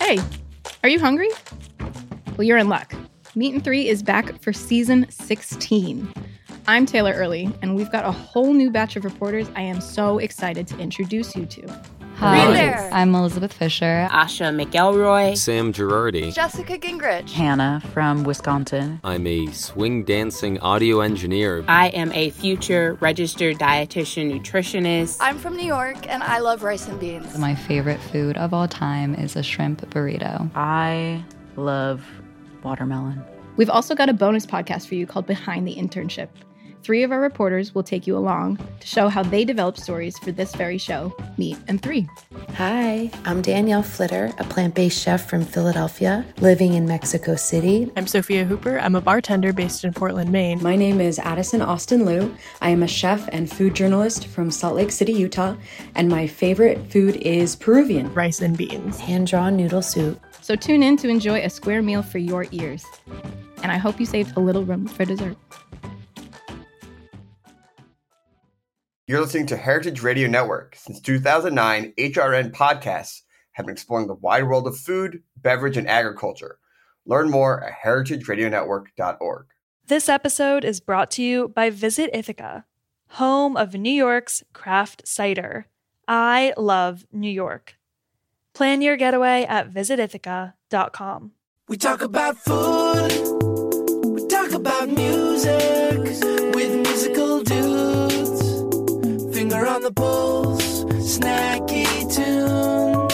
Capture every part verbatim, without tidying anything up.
Hey, are you hungry? Well, you're in luck. Meat and Three is back for season sixteen. I'm Taylor Early, and we've got a whole new batch of reporters I am so excited to introduce you to. Hi, there. I'm Elizabeth Fisher. Asha McElroy. Sam Girardi. Jessica Gingrich. Hannah from Wisconsin. I'm a swing dancing audio engineer. I am a future registered dietitian nutritionist. I'm from New York, and I love rice and beans. My favorite food of all time is a shrimp burrito. I love watermelon. We've also got a bonus podcast for you called Behind the Internship. Three of our reporters will take you along to show how they developed stories for this very show, Meat and Three. Hi, I'm Danielle Flitter, a plant-based chef from Philadelphia, living in Mexico City. I'm Sophia Hooper. I'm a bartender based in Portland, Maine. My name is Addison Austin Liu. I am a chef and food journalist from Salt Lake City, Utah, and my favorite food is Peruvian. Rice and beans. Hand-drawn noodle soup. So tune in to enjoy a square meal for your ears. And I hope you saved a little room for dessert. You're listening to Heritage Radio Network. Since two thousand nine, H R N podcasts have been exploring the wide world of food, beverage, and agriculture. Learn more at heritage radio network dot org. This episode is brought to you by Visit Ithaca, home of New York's craft cider. I love New York. Plan your getaway at visit ithaca dot com. We talk about food. We talk about music with musical dudes. Finger on the pulse, Snacky Tunes.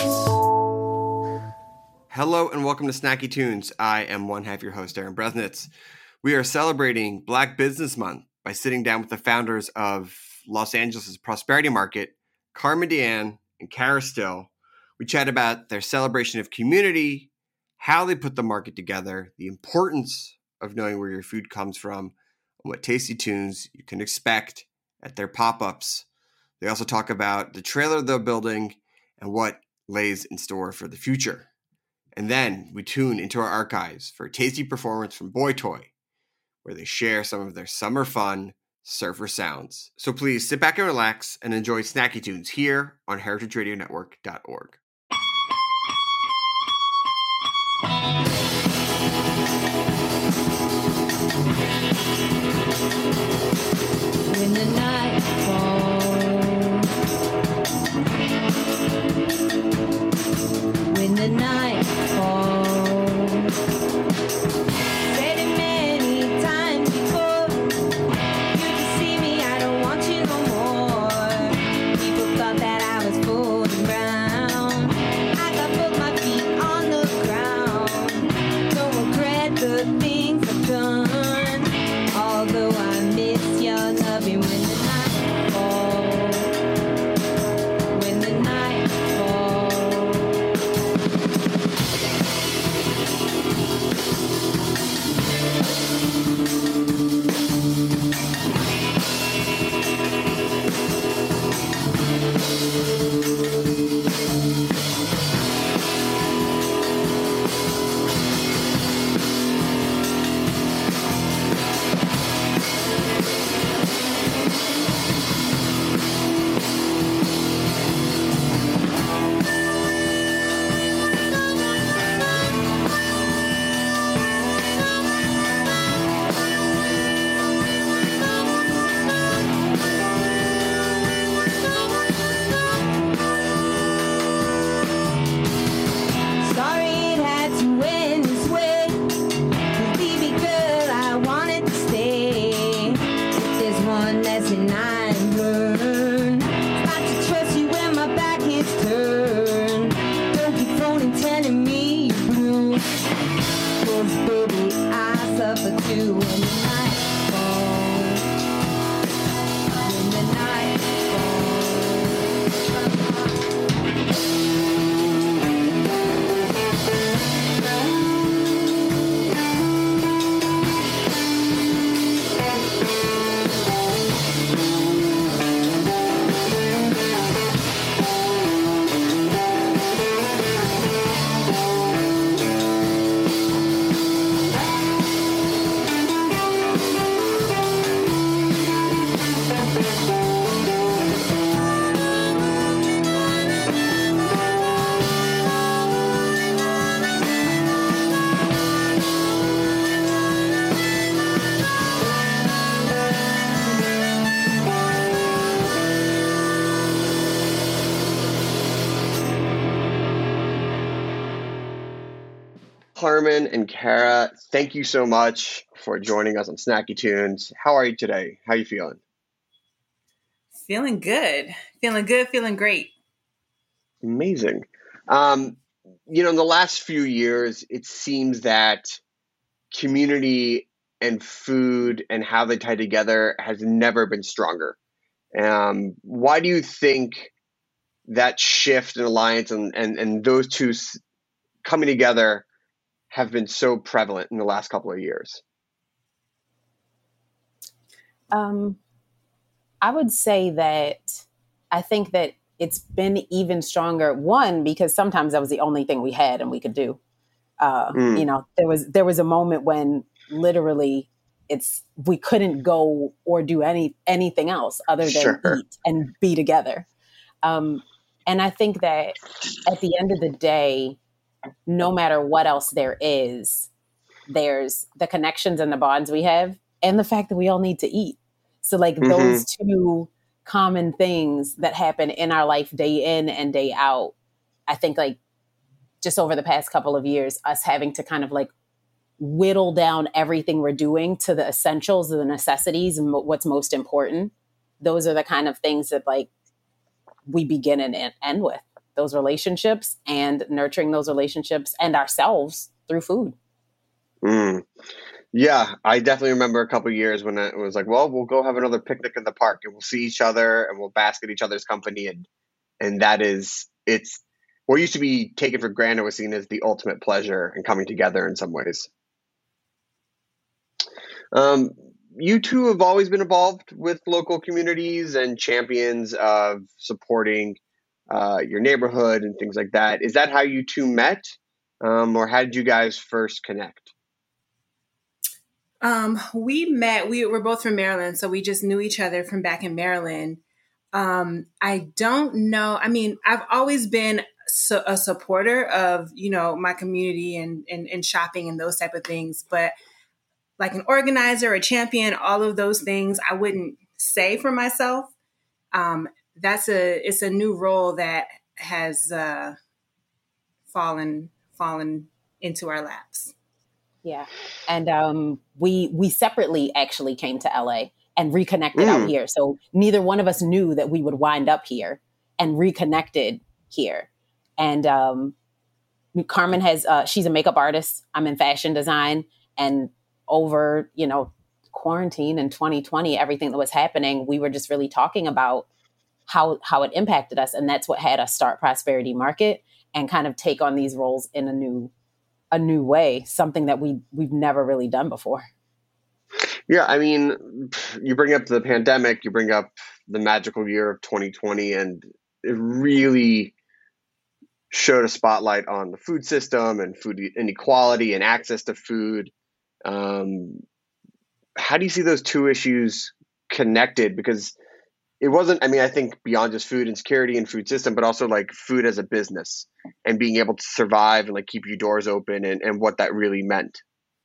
Hello and welcome to Snacky Tunes. I am one half your host, Aaron Bresnitz. We are celebrating Black Business Month by sitting down with the founders of Los Angeles' Prosperity Market, Carmen Deanne and Kara Still. We chat about their celebration of community, how they put the market together, the importance of knowing where your food comes from, and what tasty tunes you can expect at their pop-ups. They also talk about the trailer they're building and what lays in store for the future. And then we tune into our archives for a tasty performance from Boy Toy, where they share some of their summer fun surfer sounds. So please sit back and relax and enjoy Snacky Tunes here on heritage radio network dot org. When the night falls, when the night falls, said it many times before, you can see me, I don't want you no more. People thought that I was fooling around. I got both my feet on the ground. Don't regret the things I've done, although I miss your loving when the night falls, when the night falls. Carmen and Kara, thank you so much for joining us on Snacky Tunes. How are you today? How are you feeling? Feeling good. Feeling good, feeling great. Amazing. Um, you know, in the last few years, it seems that community and food and how they tie together has never been stronger. Um, why do you think that shift in alliance and, and, and those two s- coming together have been so prevalent in the last couple of years? Um, I would say that I think that it's been even stronger. One, because sometimes that was the only thing we had and we could do. Uh, Mm. You know, there was there was a moment when literally it's we couldn't go or do any anything else other than Sure. eat and be together. Um, and I think that at the end of the day, no matter what else there is, there's the connections and the bonds we have and the fact that we all need to eat. So like Mhm. those two common things that happen in our life day in and day out, I think like just over the past couple of years, us having to kind of like whittle down everything we're doing to the essentials, the necessities, and mo- what's most important. Those are the kind of things that like we begin and en- end with, those relationships and nurturing those relationships and ourselves through food. Mm. Yeah, I definitely remember a couple of years when it was like, well, we'll go have another picnic in the park and we'll see each other and we'll bask in each other's company. And, and that is, it's what used to be taken for granted was seen as the ultimate pleasure and coming together in some ways. Um, you two have always been involved with local communities and champions of supporting uh, your neighborhood and things like that. Is that how you two met? Um, or how did you guys first connect? Um, we met, we were both from Maryland, so we just knew each other from back in Maryland. Um, I don't know. I mean, I've always been su- a supporter of, you know, my community and, and, and shopping and those type of things. But like an organizer, a champion, all of those things, I wouldn't say for myself. Um, that's a, it's a new role that has uh, fallen, fallen into our laps. Yeah. And um, we we separately actually came to L A and reconnected Mm. out here. So neither one of us knew that we would wind up here and reconnected here. And um, Carmen has, uh, she's a makeup artist. I'm in fashion design. And over, you know, quarantine in twenty twenty, everything that was happening, we were just really talking about how how it impacted us. And that's what had us start Prosperity Market and kind of take on these roles in a new a new way, something that we we've never really done before. Yeah, I mean, you bring up the pandemic, you bring up the magical year of twenty twenty, and it really showed a spotlight on the food system and food inequality and access to food. Um, how do you see those two issues connected? Because it wasn't, I mean, I think beyond just food insecurity and food system, but also like food as a business and being able to survive and like keep your doors open and, and what that really meant.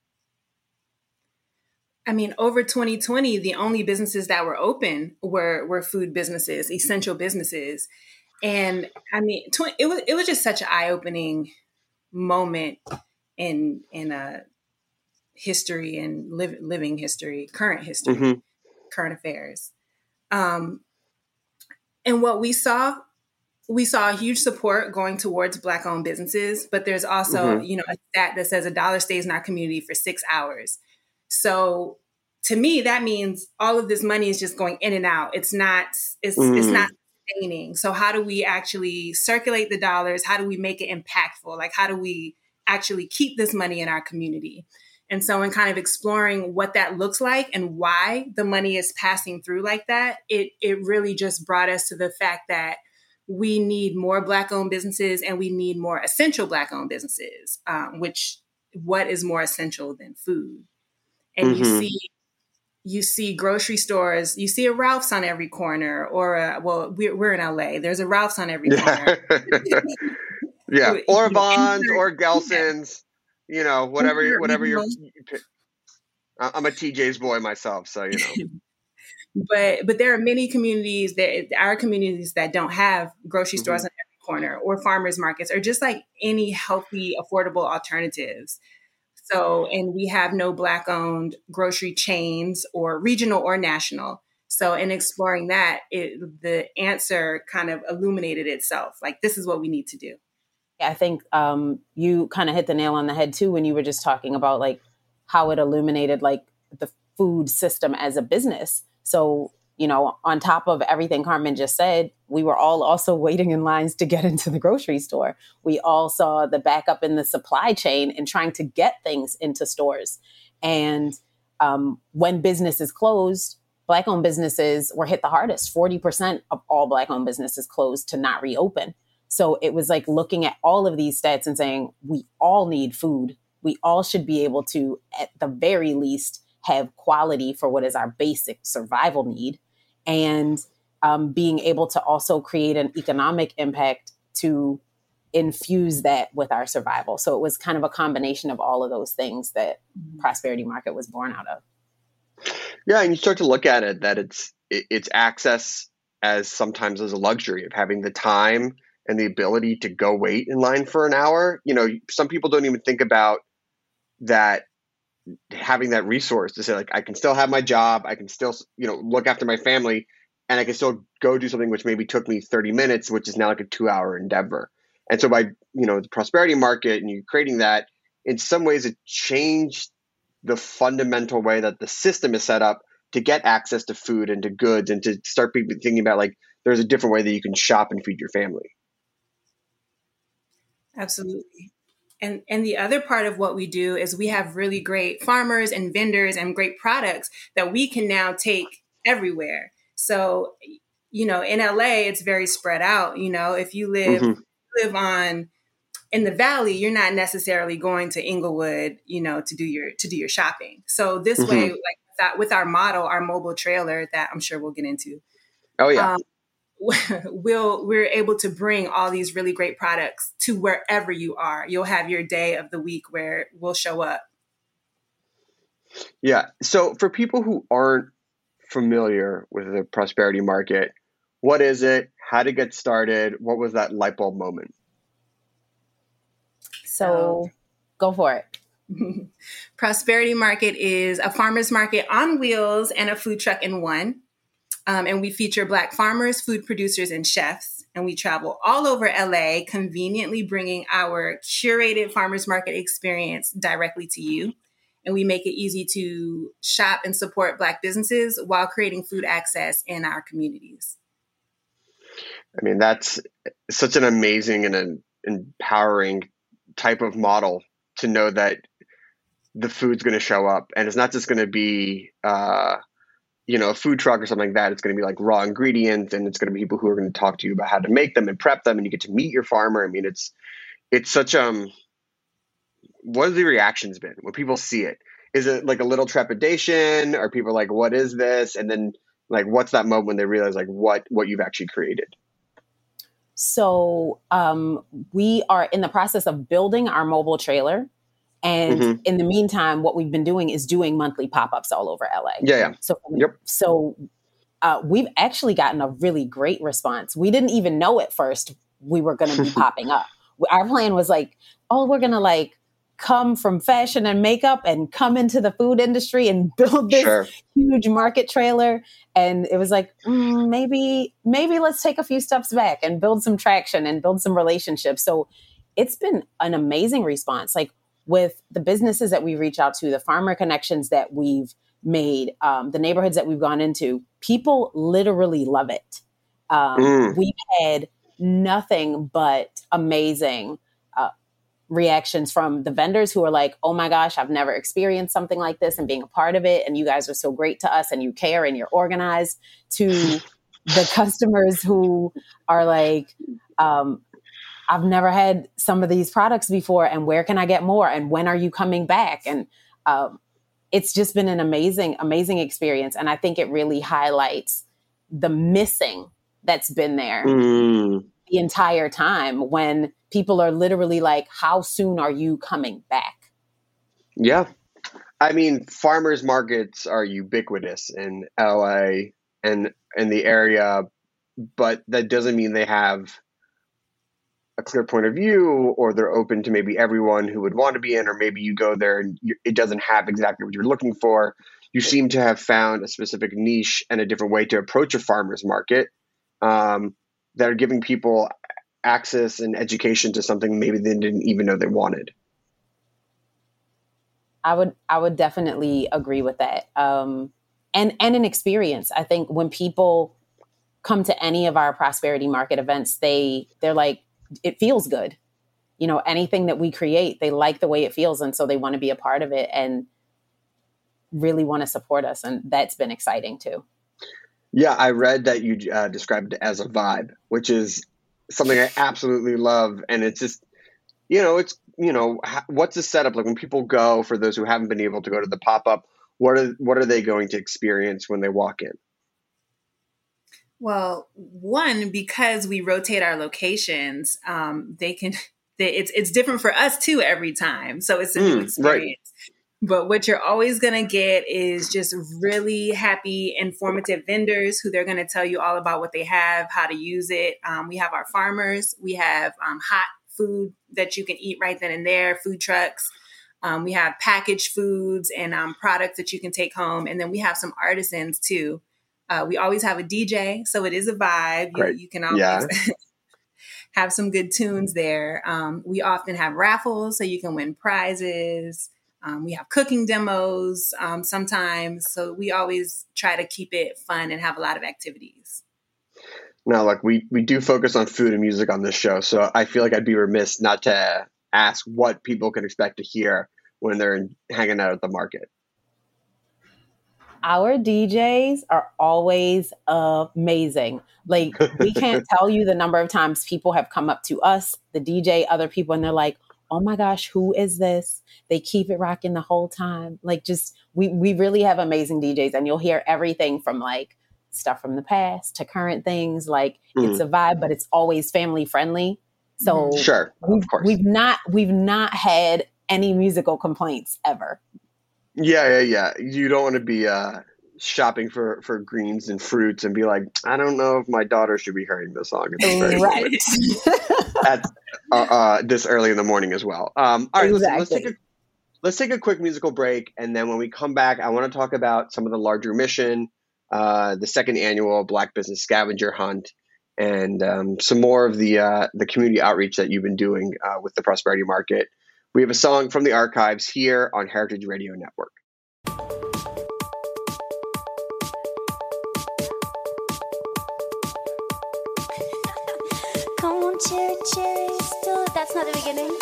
I mean, over twenty twenty, the only businesses that were open were were food businesses, essential businesses. And I mean, tw- it was it was just such an eye-opening moment in in a history and live, living history, current history, Mm-hmm. current affairs. Um, and what we saw, we saw a huge support going towards Black-owned businesses, but there's also, Mhm. you know, a stat that says a dollar stays in our community for six hours. So to me, that means all of this money is just going in and out. It's not, it's, Mm. it's not sustaining. So how do we actually circulate the dollars? How do we make it impactful? Like, how do we actually keep this money in our community? And so in kind of exploring what that looks like and why the money is passing through like that, it it really just brought us to the fact that we need more Black-owned businesses and we need more essential Black-owned businesses, um, which what is more essential than food? And you Mhm. see you see grocery stores, you see a Ralph's on every corner, or a, well, we're, we're in L A. There's a Ralph's on every corner. Yeah, or You know, Vons insert- or Gelson's, you know, whatever, insert whatever you're. most- I'm a T J's boy myself, so you know. But but there are many communities that our communities that don't have grocery stores Mhm. on every corner or farmers markets or just like any healthy, affordable alternatives. So, and we have no Black owned grocery chains or regional or national. So in exploring that, it, the answer kind of illuminated itself. Like, this is what we need to do. I think um, you kind of hit the nail on the head too when you were just talking about like how it illuminated like the food system as a business. So, you know, on top of everything Carmen just said, we were all also waiting in lines to get into the grocery store. We all saw the backup in the supply chain and trying to get things into stores. And um, when businesses closed, Black-owned businesses were hit the hardest. forty percent of all Black-owned businesses closed to not reopen. So it was like looking at all of these stats and saying, we all need food. We all should be able to, at the very least, have quality for what is our basic survival need. And um, being able to also create an economic impact to infuse that with our survival. So it was kind of a combination of all of those things that mm-hmm. Prosperity Market was born out of. Yeah, and you start to look at it that it's it, it's access as sometimes as a luxury of having the time and the ability to go wait in line for an hour. You know, some people don't even think about that, having that resource to say, like, I can still have my job, I can still, you know, look after my family, and I can still go do something which maybe took me thirty minutes, which is now like a two hour endeavor. And so by, you know, the Prosperity Market and you creating that, in some ways it changed the fundamental way that the system is set up to get access to food and to goods, and to start thinking about like, there's a different way that you can shop and feed your family. Absolutely. And and the other part of what we do is we have really great farmers and vendors and great products that we can now take everywhere. So, you know, in L A, it's very spread out. You know, if you live mm-hmm. live on in the Valley, you're not necessarily going to Inglewood, you know, to do your to do your shopping. So this mm-hmm. way, like that, with our model, our mobile trailer that I'm sure we'll get into. Oh yeah. Um, we'll we're able to bring all these really great products to wherever you are. You'll have your day of the week where we'll show up. Yeah. So for people who aren't familiar with the Prosperity Market, what is it? How to get started? What was that light bulb moment? So go for it. Prosperity Market is a farmer's market on wheels and a food truck in one. Um, and we feature Black farmers, food producers, and chefs. And we travel all over L A, conveniently bringing our curated farmers market experience directly to you. And we make it easy to shop and support Black businesses while creating food access in our communities. I mean, that's such an amazing and an empowering type of model to know that the food's going to show up, and it's not just going to be, uh, you know, a food truck or something like that. It's going to be like raw ingredients, and it's going to be people who are going to talk to you about how to make them and prep them, and you get to meet your farmer. I mean, it's, it's such, um, what have the reactions been when people see it? Is it like a little trepidation? Are people like, what is this? And then like, what's that moment when they realize like what, what you've actually created? So um, we are in the process of building our mobile trailer. And mm-hmm. in the meantime, what we've been doing is doing monthly pop-ups all over L A. Yeah. yeah. So, yep. so uh, we've actually gotten a really great response. We didn't even know at first we were going to be popping up. Our plan was like, oh, we're going to like come from fashion and makeup and come into the food industry and build this sure. huge market trailer. And it was like, mm, maybe, maybe let's take a few steps back and build some traction and build some relationships. So it's been an amazing response. Like with the businesses that we reach out to, the farmer connections that we've made, um, the neighborhoods that we've gone into, people literally love it. Um, mm. We've had nothing but amazing uh, reactions from the vendors who are like, oh my gosh, I've never experienced something like this, and being a part of it. And you guys are so great to us, and you care, and you're organized, to the customers who are like, um, I've never had some of these products before, and where can I get more? And when are you coming back? And um, it's just been an amazing, amazing experience. And I think it really highlights the missing that's been there mm. the entire time, when people are literally like, how soon are you coming back? Yeah. I mean, farmers markets are ubiquitous in L A and in the area, but that doesn't mean they have a clear point of view, or they're open to maybe everyone who would want to be in, or maybe you go there and you, it doesn't have exactly what you're looking for. You seem to have found a specific niche and a different way to approach a farmer's market um, that are giving people access and education to something maybe they didn't even know they wanted. I would I would definitely agree with that. Um, and and an experience. I think when people come to any of our prosperity market events, they they're like, it feels good. You know, anything that we create, they like the way it feels, and so they want to be a part of it and really want to support us, and that's been exciting too. Yeah, I read that you uh, described it as a vibe, which is something I absolutely love, and it's just, you know, it's you know, what's the setup like when people go? For those who haven't been able to go to the pop up, what are what are they going to experience when they walk in? Well, one, because we rotate our locations, um, they can. They, it's it's different for us too every time, so it's a new Mm, experience. right. But what you're always going to get is just really happy, informative vendors who they're going to tell you all about what they have, how to use it. Um, we have our farmers. We have um, hot food that you can eat right then and there, food trucks. Um, we have packaged foods and um, products that you can take home. And then we have some artisans too. Uh, we always have a D J, so it is a vibe. You, Great. you can always Yeah. have some good tunes there. Um, we often have raffles, so you can win prizes. Um, we have cooking demos um, sometimes. So we always try to keep it fun and have a lot of activities. Now, like we we do focus on food and music on this show, so I feel like I'd be remiss not to ask what people can expect to hear when they're hanging out at the market. Our D Js are always amazing. Like, we can't tell you the number of times people have come up to us, the D J, other people, and they're like, oh my gosh, who is this? They keep it rocking the whole time. Like, just, we, we really have amazing D Js, and you'll hear everything from like stuff from the past to current things. Like, Mm. it's a vibe, but it's always family friendly. So Sure, we've, of course. we've not, we've not had any musical complaints ever. Yeah, yeah, yeah. You don't want to be uh, shopping for, for greens and fruits and be like, I don't know if my daughter should be hearing this song. It's very Right. at uh, uh, this early in the morning as well. Um, all right, listen, let's take Exactly. a let's take a quick musical break, and then when we come back, I want to talk about some of the larger mission, uh, the second annual Black Business Scavenger Hunt, and um, some more of the uh, the community outreach that you've been doing uh, with the Prosperity Market. We have a song from the archives here on Heritage Radio Network. Come on, cherry, cherry, still. That's not the beginning.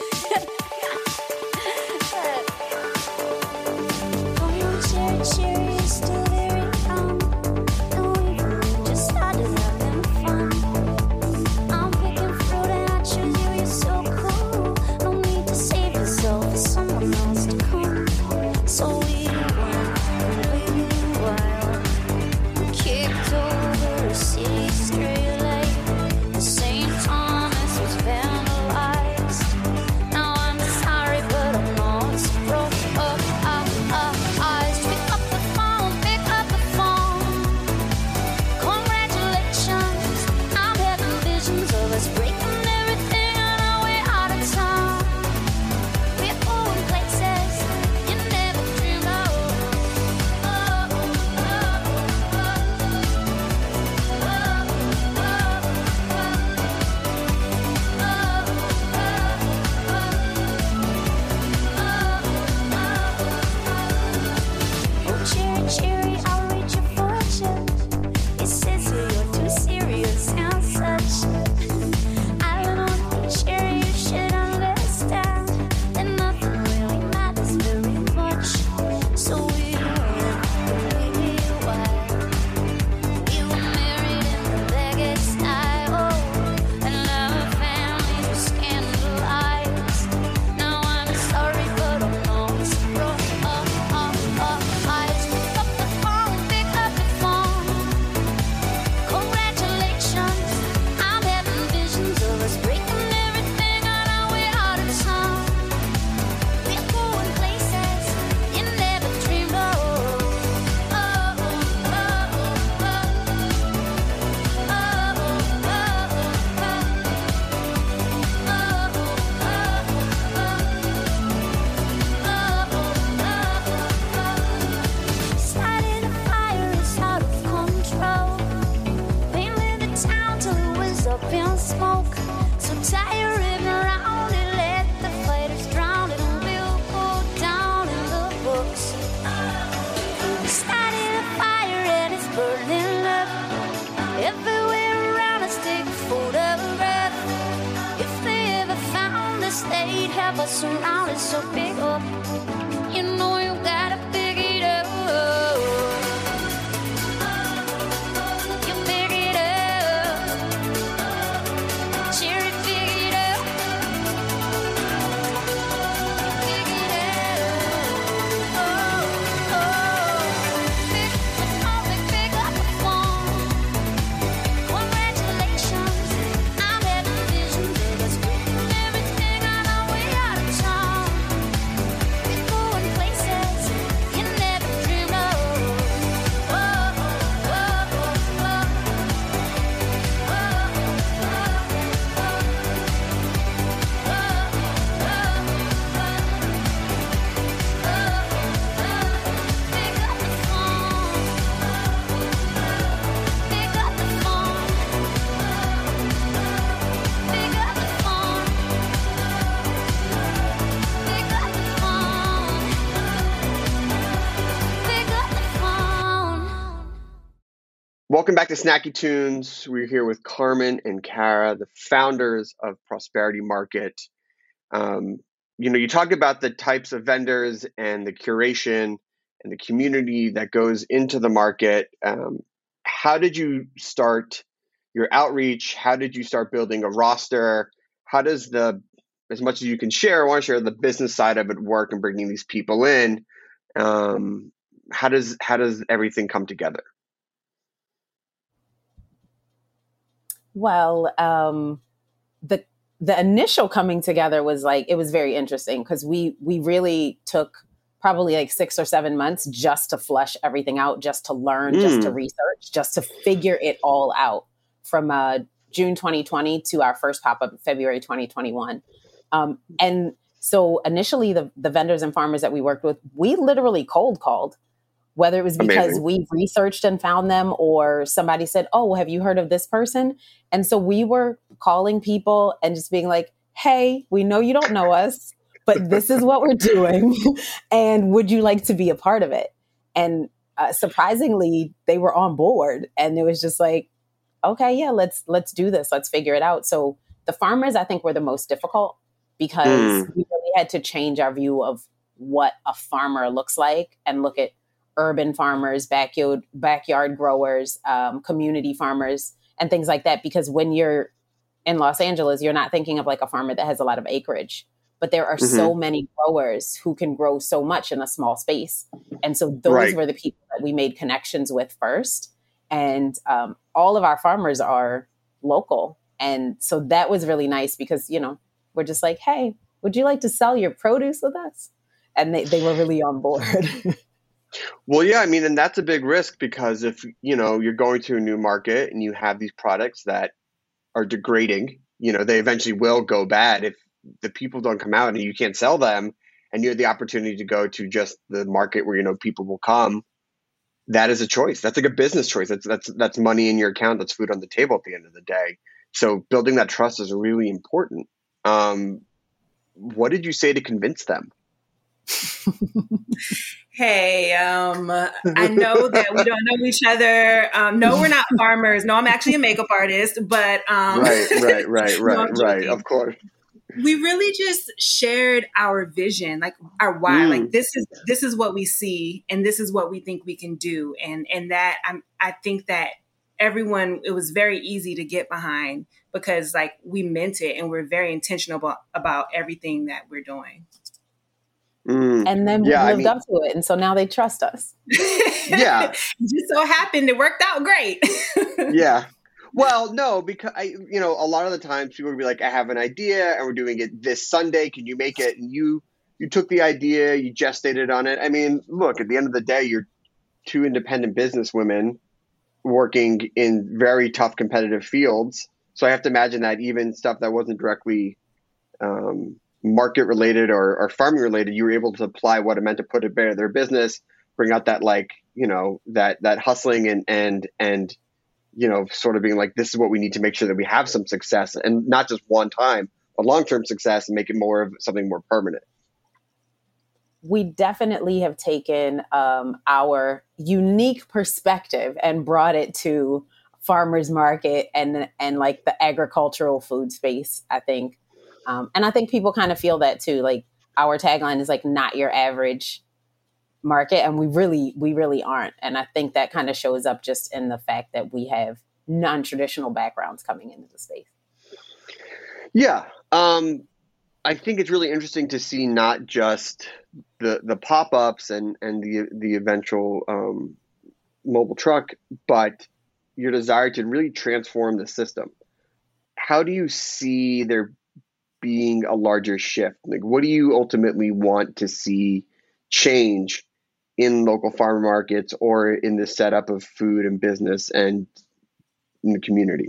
Come on, cherry, cherry, still very young. And we just started having fun. I'm picking fruit and I choose you. You're so cool. No need to save yourself for someone else to come. So we went really wild. We kicked over a city straight like Saint Thomas was vandalized. Now I'm sorry, but have us surrounded, so big up. You know you gotta pick it up. You pick it up. Cherry, pick it up. Pick it up. Oh, oh. Pick the phone, pick up the phone. Congratulations, I'm having visions of us doing everything. I know we out of town. We're going places you never dreamed of. Oh, oh, oh, oh, pick up the phone. Pick up the phone. Pick up the phone. Pick up the phone. Pick up the phone. Welcome back to Snacky Tunes. We're here with Carmen and Kara, the founders of Prosperity Market. Um, you know, you talk about the types of vendors and the curation and the community that goes into the market. Um, how did you start your outreach? How did you start building a roster? How does the, as much as you can share, I want to share the business side of it work and bringing these people in. Um, how does how does everything come together? Well, um, the the initial coming together was like, it was very interesting because we we really took probably like six or seven months just to flesh everything out, just to learn, just to Mm. research, just to figure it all out from uh, June twenty twenty to our first pop-up in February twenty twenty-one. Um, and so initially the, the vendors and farmers that we worked with, we literally cold called, whether it was because Amazing. we researched and found them or somebody said, oh, have you heard of this person? And so we were calling people and just being like, hey, we know you don't know us, but this is what we're doing. And would you like to be a part of it? And uh, surprisingly, they were on board. And it was just like, okay, yeah, let's let's do this. Let's figure it out. So the farmers, I think, were the most difficult because Mm. we really had to change our view of what a farmer looks like and look at urban farmers, backyard backyard growers, um, community farmers, and things like that. Because when you're in Los Angeles, you're not thinking of like a farmer that has a lot of acreage, but there are so Mhm. many growers who can grow so much in a small space. And so those Right. were the people that we made connections with first. And um, all of our farmers are local. And so that was really nice because, you know, we're just like, hey, would you like to sell your produce with us? And they, they were really on board. Well, yeah, I mean, and that's a big risk because if, you know, you're going to a new market and you have these products that are degrading, you know, they eventually will go bad if the people don't come out and you can't sell them and you have the opportunity to go to just the market where, you know, people will come. That is a choice. That's like a business choice. That's, that's, that's money in your account. That's food on the table at the end of the day. So building that trust is really important. Um, what did you say to convince them? Hey, um, I know that we don't know each other. Um, no, we're not farmers. No, I'm actually a makeup artist, but um, Right, right, right, No, right, I'm right. joking. Of course. we really just shared our vision, like our why. Mm. Like this is this is what we see, and this is what we think we can do, and and that I'm I think that everyone, it was very easy to get behind because like we meant it, and we're very intentional about, about everything that we're doing. Mm. And then we Yeah, I lived mean- up to it. And so now they trust us. Yeah. It just so happened it worked out great. Yeah. Well, no, because I, you know, a lot of the times people would be like, I have an idea and we're doing it this Sunday. Can you make it? And you, you took the idea, you gestated on it. I mean, look, at the end of the day, you're two independent business women working in very tough competitive fields. So I have to imagine that even stuff that wasn't directly um, market related or, or farming related, you were able to apply what it meant to put it better their business, bring out that like, you know, that, that hustling and, and, and, you know, sort of being like, this is what we need to make sure that we have some success and not just one time, but long-term success and make it more of something more permanent. We definitely have taken um, our unique perspective and brought it to farmers market and, and like the agricultural food space, I think. Um, and I think people kind of feel that too. Like our tagline is like, not your average market. And we really, we really aren't. And I think that kind of shows up just in the fact that we have non-traditional backgrounds coming into the space. Yeah. Um, I think it's really interesting to see not just the, the pop-ups and, and the, the eventual um, mobile truck, but your desire to really transform the system. How do you see there being a larger shift? Like, what do you ultimately want to see change in local farmer markets or in the setup of food and business and in the community?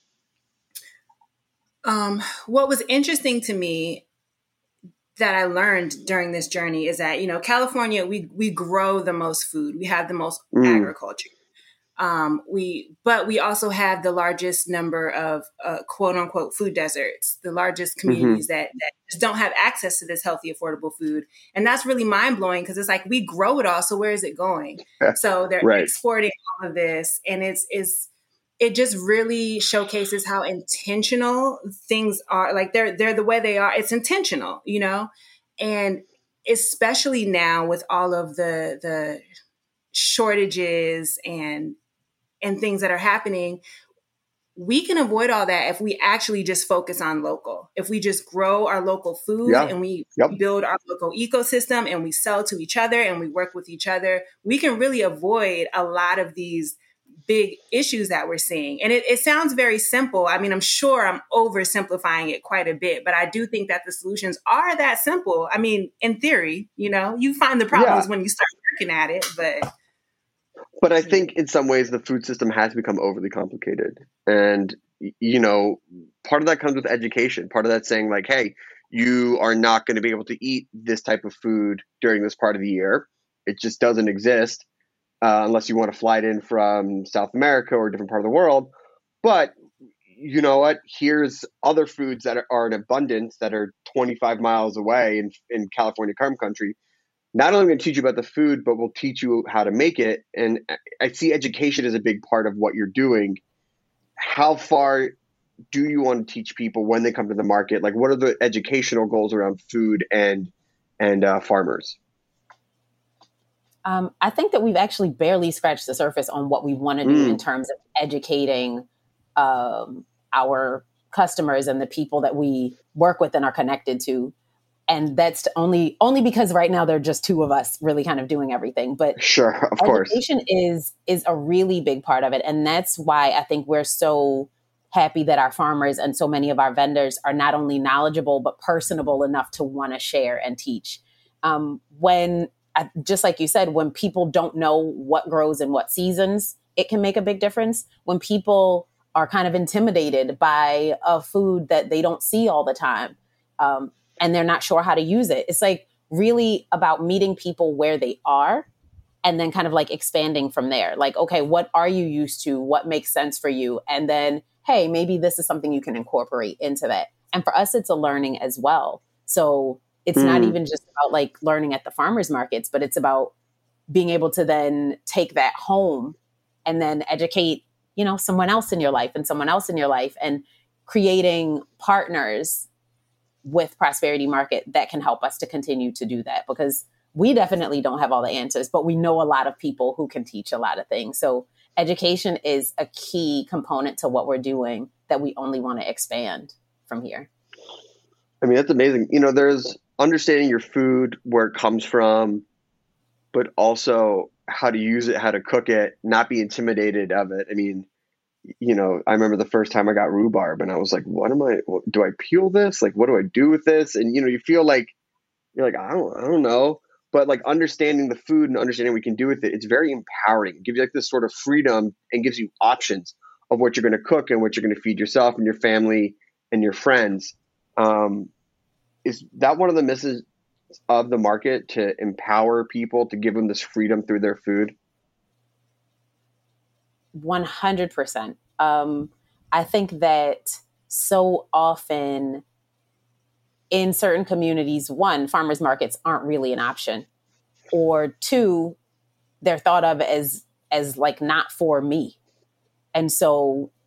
Um, what was interesting to me that I learned during this journey is that, you know, California, we we grow the most food. We have the most mm. agriculture. Um, we, but we also have the largest number of uh, quote unquote food deserts, the largest communities mm-hmm. that, that just don't have access to this healthy, affordable food. And that's really mind blowing because it's like, we grow it all. So where is it going? So they're right. exporting all of this. And it's, it's, it just really showcases how intentional things are. Like they're, they're the way they are. It's intentional, you know, and especially now with all of the, the shortages and, and things that are happening, we can avoid all that if we actually just focus on local. If we just grow our local food yeah. and we yep. build our local ecosystem and we sell to each other and we work with each other, we can really avoid a lot of these big issues that we're seeing. And it, it sounds very simple. I mean, I'm sure I'm oversimplifying it quite a bit, but I do think that the solutions are that simple. I mean, in theory, you know, you find the problems yeah. when you start working at it, but... But I think in some ways the food system has become overly complicated. And, you know, part of that comes with education. Part of that saying like, hey, you are not going to be able to eat this type of food during this part of the year. It just doesn't exist uh, unless you want to fly it in from South America or a different part of the world. But you know what? Here's other foods that are, are in abundance that are twenty-five miles away in, in California, Carm Country. Not only going to teach you about the food, but we'll teach you how to make it. And I see education as a big part of what you're doing. How far do you want to teach people when they come to the market? Like, what are the educational goals around food and and uh, farmers? Um, I think that we've actually barely scratched the surface on what we want to do mm. in terms of educating um, our customers and the people that we work with and are connected to. And that's only only because right now there are just two of us really kind of doing everything. But sure, of course, education is is a really big part of it, and that's why I think we're so happy that our farmers and so many of our vendors are not only knowledgeable but personable enough to want to share and teach. Um, when just like you said, when people don't know what grows in what seasons, it can make a big difference. When people are kind of intimidated by a food that they don't see all the time. Um, and they're not sure how to use it. It's like really about meeting people where they are and then kind of like expanding from there. Like, okay, what are you used to? What makes sense for you? And then, hey, maybe this is something you can incorporate into that. And for us, it's a learning as well. So it's mm. not even just about like learning at the farmers markets, but it's about being able to then take that home and then educate, you know, someone else in your life and someone else in your life and creating partners with Prosperity Market that can help us to continue to do that, because we definitely don't have all the answers, but we know a lot of people who can teach a lot of things. So education is a key component to what we're doing that we only want to expand from here. I mean, that's amazing. You know, there's understanding your food, where it comes from, but also how to use it, how to cook it, not be intimidated of it. I mean, you know, I remember the first time I got rhubarb and I was like, what am I, what, do I peel this? Like, what do I do with this? And, you know, you feel like, you're like, I don't, I don't know. But like understanding the food and understanding what we can do with it, it's very empowering. It gives you like this sort of freedom and gives you options of what you're going to cook and what you're going to feed yourself and your family and your friends. Um, is that one of the misses of the market, to empower people, to give them this freedom through their food? one hundred percent. Um, I think that so often in certain communities, one, farmers markets aren't really an option, or two, they're thought of as, as like not for me. And so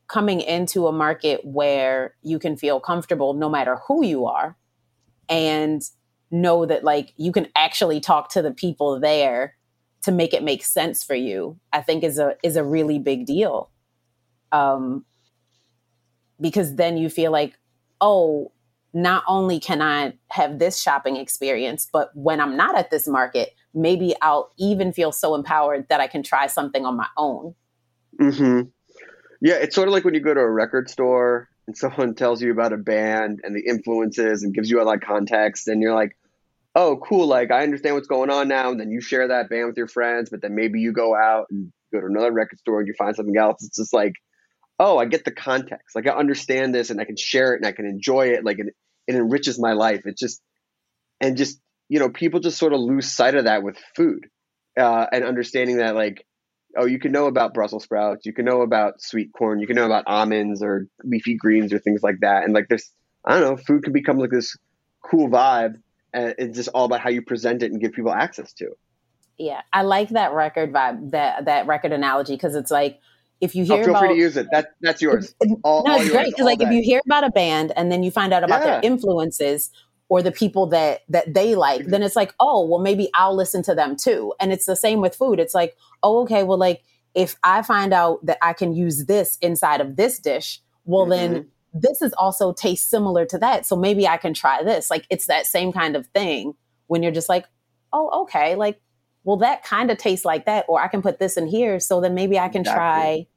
coming into a market where you can feel comfortable no matter who you are, and know that like you can actually talk to the people there to make it make sense for you, I think is a is a really big deal. Um, because then you feel like, oh, not only can I have this shopping experience, but when I'm not at this market, maybe I'll even feel so empowered that I can try something on my own. Mm-hmm. Yeah, it's sort of like when you go to a record store and someone tells you about a band and the influences and gives you a lot of context, and you're like, oh, cool, like I understand what's going on now. And then you share that band with your friends, but then maybe you go out and go to another record store and you find something else. It's just like, oh, I get the context. Like I understand this and I can share it and I can enjoy it. Like it, it enriches my life. It's just, and just, you know, people just sort of lose sight of that with food uh, and understanding that like, oh, you can know about Brussels sprouts, you can know about sweet corn, you can know about almonds or leafy greens or things like that. And like this, I don't know, food can become like this cool vibe. And it's just all about how you present it and give people access to it. Yeah, I like that record vibe, that that record analogy, because it's like if you hear oh, feel about, free to use it. That that's yours. All, no, all it's yours, great because like day. if you hear about a band and then you find out about Yeah. their influences or the people that that they like, then it's like, oh, well, maybe I'll listen to them too. And it's the same with food. It's like, oh, okay, well, like if I find out that I can use this inside of this dish, well, mm-hmm. then this is also tastes similar to that. So maybe I can try this. Like it's that same kind of thing when you're just like, oh, okay, like, well, that kind of tastes like that, or I can put this in here. So then maybe I can exactly. try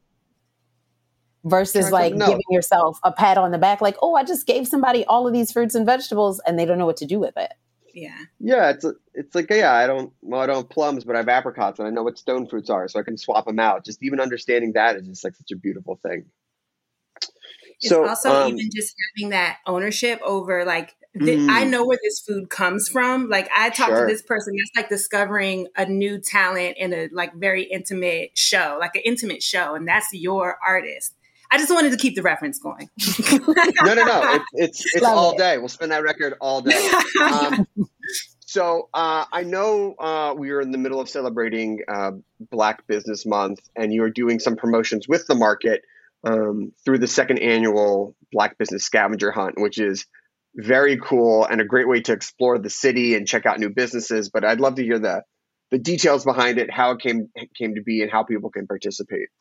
versus try like giving yourself a pat on the back. Like, oh, I just gave somebody all of these fruits and vegetables and they don't know what to do with it. Yeah. Yeah. It's, a, it's like, yeah, I don't, well, I don't have plums, but I have apricots and I know what stone fruits are. So I can swap them out. Just even understanding that is just like such a beautiful thing. It's so, also um, even just having that ownership over like, th- mm. I know where this food comes from. Like I talked sure. to this person, that's like discovering a new talent in a like very intimate show, like an intimate show. And that's your artist. I just wanted to keep the reference going. no, no, no. It, it's it's Love all it. day. We'll spin that record all day. Um, so uh, I know uh, we are in the middle of celebrating uh, Black Business Month, and you are doing some promotions with the market um, through the second annual Black Business Scavenger Hunt, which is very cool and a great way to explore the city and check out new businesses. But I'd love to hear the the details behind it, how it came came to be, and how people can participate.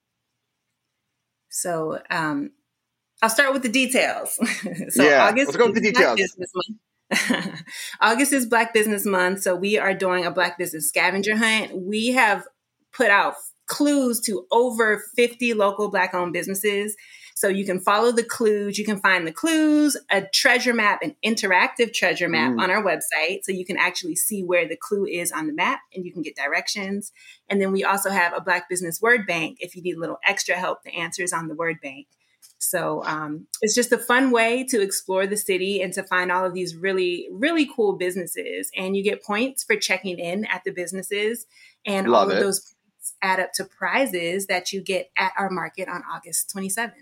So um, I'll start with the details. so yeah, August let's go with the details. August is Black Business Month, so we are doing a Black Business Scavenger Hunt. We have put out clues to over fifty local Black-owned businesses. So you can follow the clues. You can find the clues, a treasure map, an interactive treasure map mm. on our website. So you can actually see where the clue is on the map and you can get directions. And then we also have a Black Business Word Bank if you need a little extra help. The answer is on the Word Bank. So um, it's just a fun way to explore the city and to find all of these really, really cool businesses. And you get points for checking in at the businesses. And Love all of it. those points add up to prizes that you get at our market on August twenty-seventh.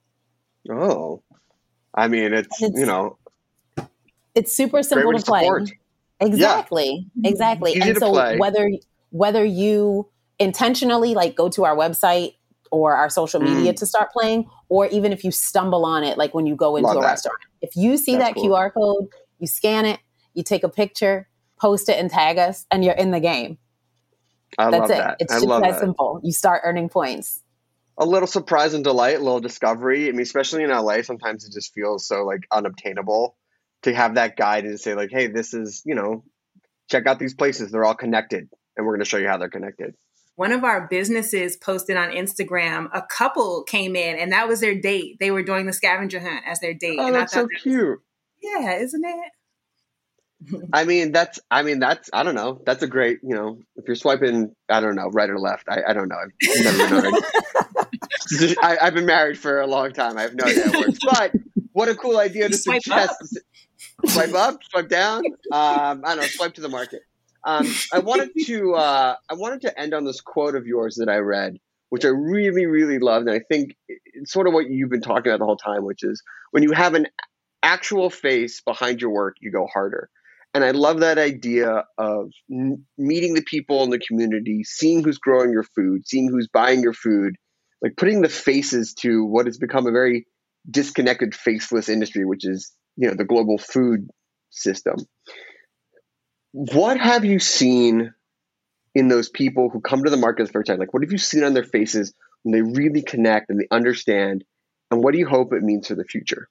Oh, I mean, it's, it's you know, it's super simple to play. Support. Exactly. Yeah. Exactly. Easy and to so play. whether, whether you intentionally like go to our website or our social media mm. to start playing, or even if you stumble on it, like when you go into Love a that. restaurant, if you see That's that cool. Q R code, you scan it, you take a picture, post it and tag us, and you're in the game. I That's love it. that. It's I just love that, that simple. You start earning points. A little surprise and delight, a little discovery. I mean, especially in L A, sometimes it just feels so like unobtainable to have that guide and say like, hey, this is, you know, check out these places. They're all connected and we're going to show you how they're connected. One of our businesses posted on Instagram, a couple came in and that was their date. They were doing the scavenger hunt as their date. Oh, and that's I so that cute. Was, yeah, isn't it? I mean, that's, I mean, that's, I don't know. That's a great, you know, if you're swiping, I don't know, right or left. I, I don't know. I've never known it. I, I've been married for a long time. I have no idea how it works. But what a cool idea to swipe suggest. Up. Swipe up, swipe down. Um, I don't know, swipe to the market. Um, I wanted to, uh, I wanted to end on this quote of yours that I read, which I really, really loved. And I think it's sort of what you've been talking about the whole time, which is when you have an actual face behind your work, you go harder. And I love that idea of n- meeting the people in the community, seeing who's growing your food, seeing who's buying your food, like putting the faces to what has become a very disconnected, faceless industry, which is, you know, the global food system. What have you seen in those people who come to the market the first time? Like, what have you seen on their faces when they really connect and they understand? And what do you hope it means for the future?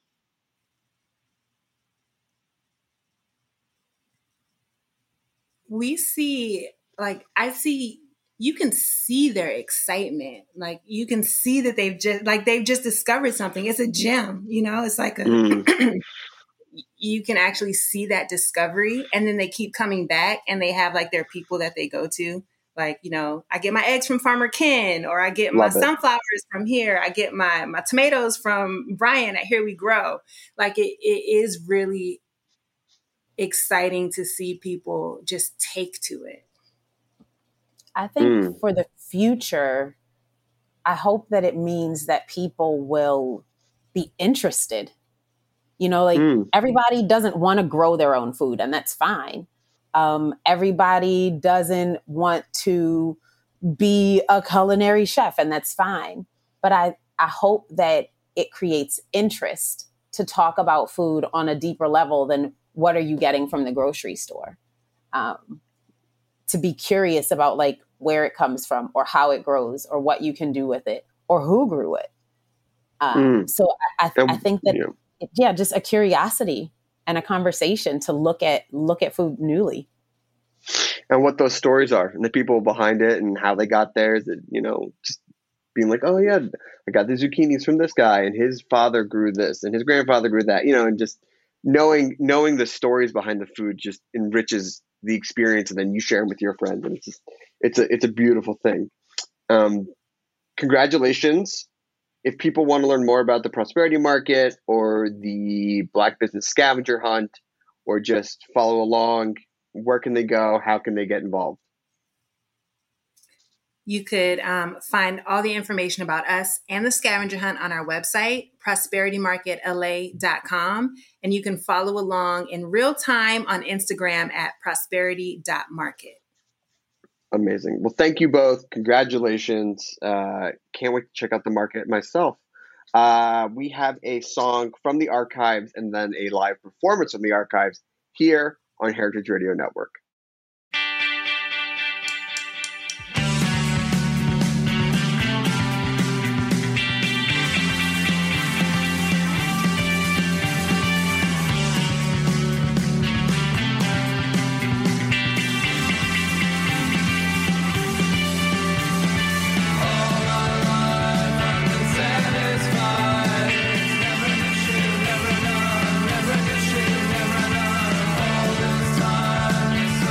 We see, like, I see, you can see their excitement. Like, you can see that they've just, like, they've just discovered something. It's a gem, you know, it's like a, mm. You can actually see that discovery, and then they keep coming back, and they have like their people that they go to. Like, you know, I get my eggs from Farmer Ken, or I get Love my it. sunflowers from here. I get my, my tomatoes from Brian at Here We Grow. Like, it, it is really exciting to see people just take to it. I think mm. for the future, I hope that it means that people will be interested. You know, like mm. everybody doesn't want to grow their own food, and that's fine. Um, everybody doesn't want to be a culinary chef, and that's fine. But I, I hope that it creates interest to talk about food on a deeper level than what are you getting from the grocery store. Um, to be curious about like where it comes from, or how it grows, or what you can do with it, or who grew it. Um, mm. So I, I, I think that, yeah. yeah, just a curiosity and a conversation to look at look at food newly. And what those stories are, and the people behind it, and how they got there. Is it, you know, just being like, oh yeah, I got the zucchinis from this guy, and his father grew this, and his grandfather grew that, you know, and just knowing knowing the stories behind the food just enriches the experience, and then you share them with your friends, and it's just it's a it's a beautiful thing. Um, congratulations. If people want to learn more about the Prosperity Market or the Black Business Scavenger Hunt, or just follow along, where can they go? How can they get involved? You could um, find all the information about us and the scavenger hunt on our website, prosperity market L A dot com. And you can follow along in real time on Instagram at prosperity dot market. Amazing. Well, thank you both. Congratulations. Uh, can't wait to check out the market myself. Uh, we have a song from the archives and then a live performance from the archives here on Heritage Radio Network. Never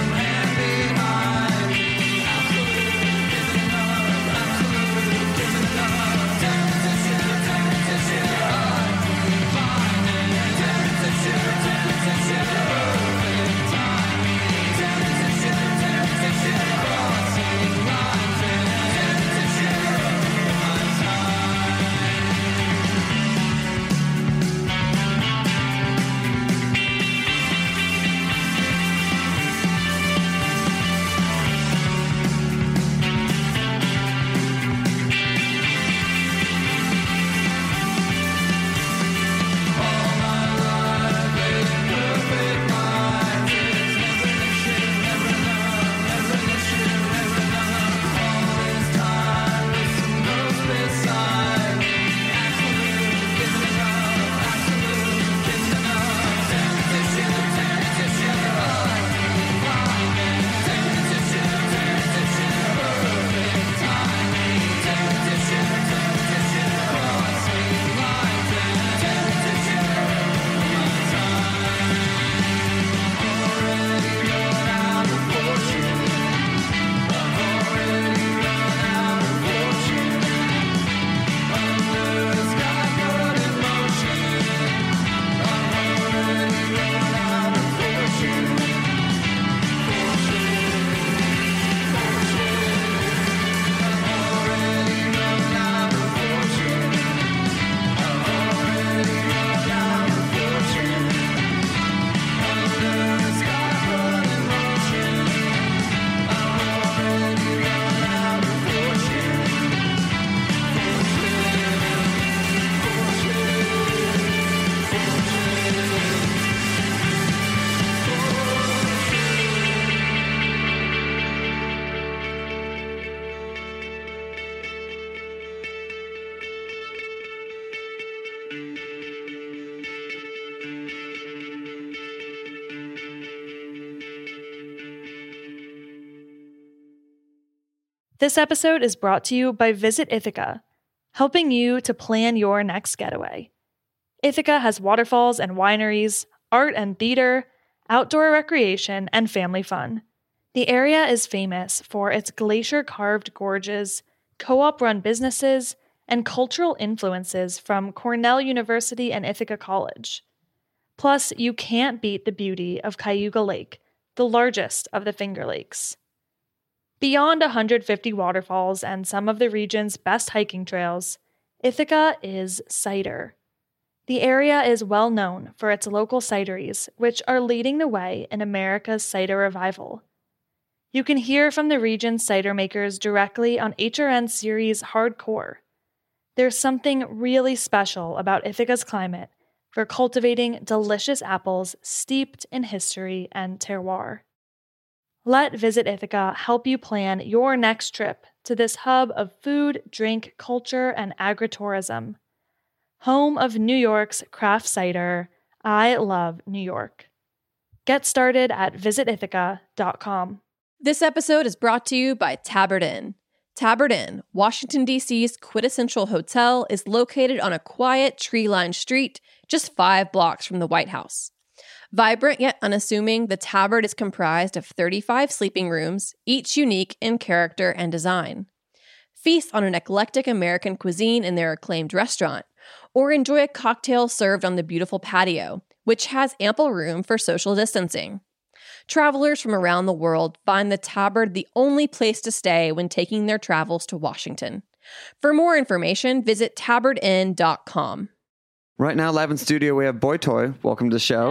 This episode is brought to you by Visit Ithaca, helping you to plan your next getaway. Ithaca has waterfalls and wineries, art and theater, outdoor recreation, and family fun. The area is famous for its glacier-carved gorges, co-op-run businesses, and cultural influences from Cornell University and Ithaca College. Plus, you can't beat the beauty of Cayuga Lake, the largest of the Finger Lakes. Beyond one hundred fifty waterfalls and some of the region's best hiking trails, Ithaca is cider. The area is well known for its local cideries, which are leading the way in America's cider revival. You can hear from the region's cider makers directly on H R N series Hardcore. There's something really special about Ithaca's climate for cultivating delicious apples steeped in history and terroir. Let Visit Ithaca help you plan your next trip to this hub of food, drink, culture, and agritourism. Home of New York's craft cider, I love New York. Get started at visit ithaca dot com. This episode is brought to you by Tabard Inn. Tabard Inn, Washington, D C's quintessential hotel, is located on a quiet, tree-lined street just five blocks from the White House. Vibrant yet unassuming, the Tabard is comprised of thirty-five sleeping rooms, each unique in character and design. Feast on an eclectic American cuisine in their acclaimed restaurant, or enjoy a cocktail served on the beautiful patio, which has ample room for social distancing. Travelers from around the world find the Tabard the only place to stay when taking their travels to Washington. For more information, visit tabard inn dot com. Right now, live in studio, we have Boy Toy. Welcome to the show.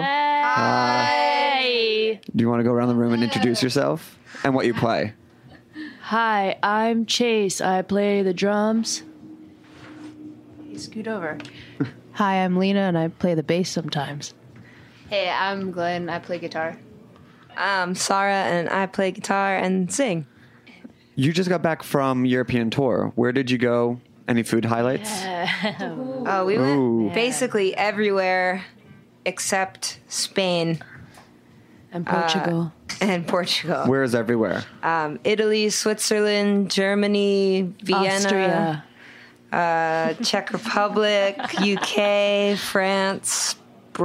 Hi. Uh, do you want to go around the room and introduce yourself and what you play? Hi, I'm Chase. I play the drums. Hey, scoot over. Hi, I'm Lena, and I play the bass sometimes. Hey, I'm Glenn. I play guitar. I'm Sarah, and I play guitar and sing. You just got back from European tour. Where did you go? Any food highlights? Oh, we went Ooh. basically everywhere except Spain. And Portugal. Uh, and Portugal. Where is everywhere? Um, Italy, Switzerland, Germany, Vienna. Austria. Uh, Czech Republic, U K, France,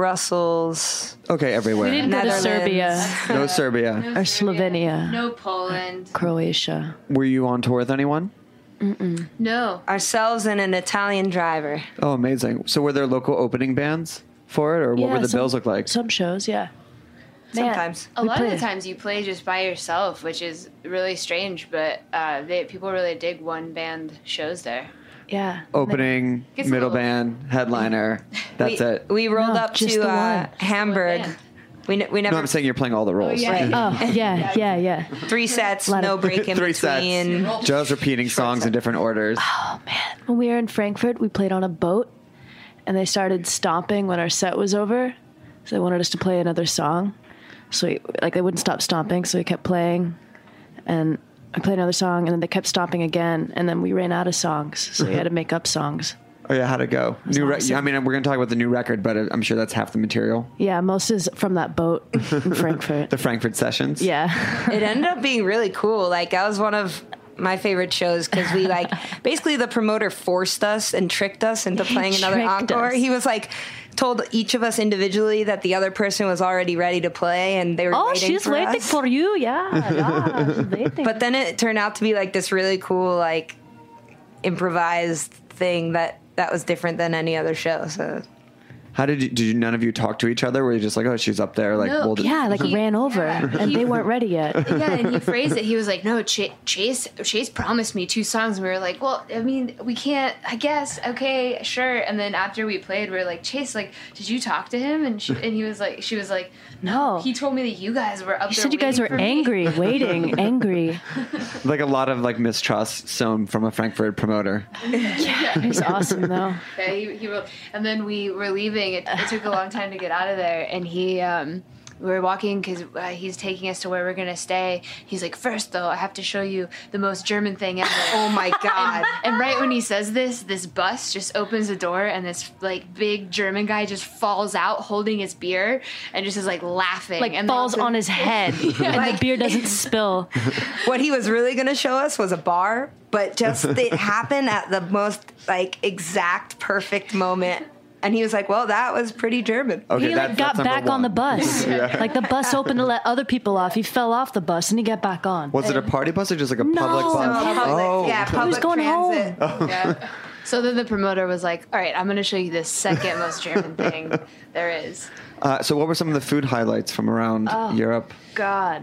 Brussels. Okay, everywhere. We didn't go to Serbia. No Serbia. Or Slovenia. No Poland. Croatia. Were you on tour with anyone? Mm-mm. No. Ourselves and an Italian driver. Oh, amazing. So were there local opening bands for it, or what Yeah, were the some- bills look like? Some shows, yeah. Sometimes. A We lot of play- the times you play just by yourself, which is really strange, but uh, they, people really dig one band shows there. Yeah. Opening, Gets a middle little- band, headliner. That's we, it. We rolled No, up just to the uh, one. Hamburg. We, ne- we never. No, I'm saying you're playing all the roles. yeah. Oh, yeah, yeah, yeah. Three sets, Lot no of- break in Three between. sets. Joe's repeating songs in different orders. Oh, man. When we were in Frankfurt, we played on a boat, and they started stomping when our set was over. So they wanted us to play another song. So we, like, they wouldn't stop stomping, so we kept playing. And I played another song, and then they kept stomping again, and then we ran out of songs, so we had to make up songs. Oh yeah, how'd it go? New re- awesome. I mean, we're gonna talk about the new record, but I'm sure that's half the material. Yeah, most is from that boat in Frankfurt. The Frankfurt sessions. Yeah. It ended up being really cool. Like, that was one of my favorite shows because we, like, basically the promoter forced us and tricked us into He playing another tricked encore. us. He was like, told each of us individually that the other person was already ready to play and they were Oh, waiting she's for waiting us. for you. Yeah, yeah. She's waiting. But then it turned out to be like this really cool, like, improvised thing that that was different than any other show. So How did you? Did you, none of you talk to each other? Were you just like, oh, she's up there, like, No, we'll yeah, like He- ran over, yeah. and He- they weren't ready yet. Yeah, and he phrased it. He was like, "No, Ch- Chase, Chase promised me two songs." And we were like, "Well, I mean, we can't. I guess, okay, sure." And then after we played, we were like, "Chase, like, did you talk to him?" And she, and he was like, "She was like, No. he told me that you guys were up You there." said you guys waiting were for me." angry, waiting, angry. like a lot of like mistrust sown from a Frankfurt promoter. Yeah, He's awesome though. Yeah, he, he wrote, and then we were leaving. It, it took a long time to get out of there, and he, um, we were walking because uh, he's taking us to where we're gonna stay. He's like, first though, I have to show you the most German thing ever. Oh my God. And, and right when he says this, this bus just opens the door and this like big German guy just falls out holding his beer and just is like laughing. Like and falls also- on his head and Like- the beer doesn't spill. What he was really going to show us was a bar, but just it happened at the most like exact perfect moment. And he was like, well, that was pretty German. Okay, he that- like got that's number back on the one. bus. Yeah. Like the bus opened to let other people off. He fell off the bus and he got back on. Was it a party bus or just like a No, public bus? public. Oh. Yeah, He was public going transit. home. Yeah. So then the promoter was like, all right, I'm going to show you the second most German thing there is. Uh, so what were some of the food highlights from around Oh. Europe? God.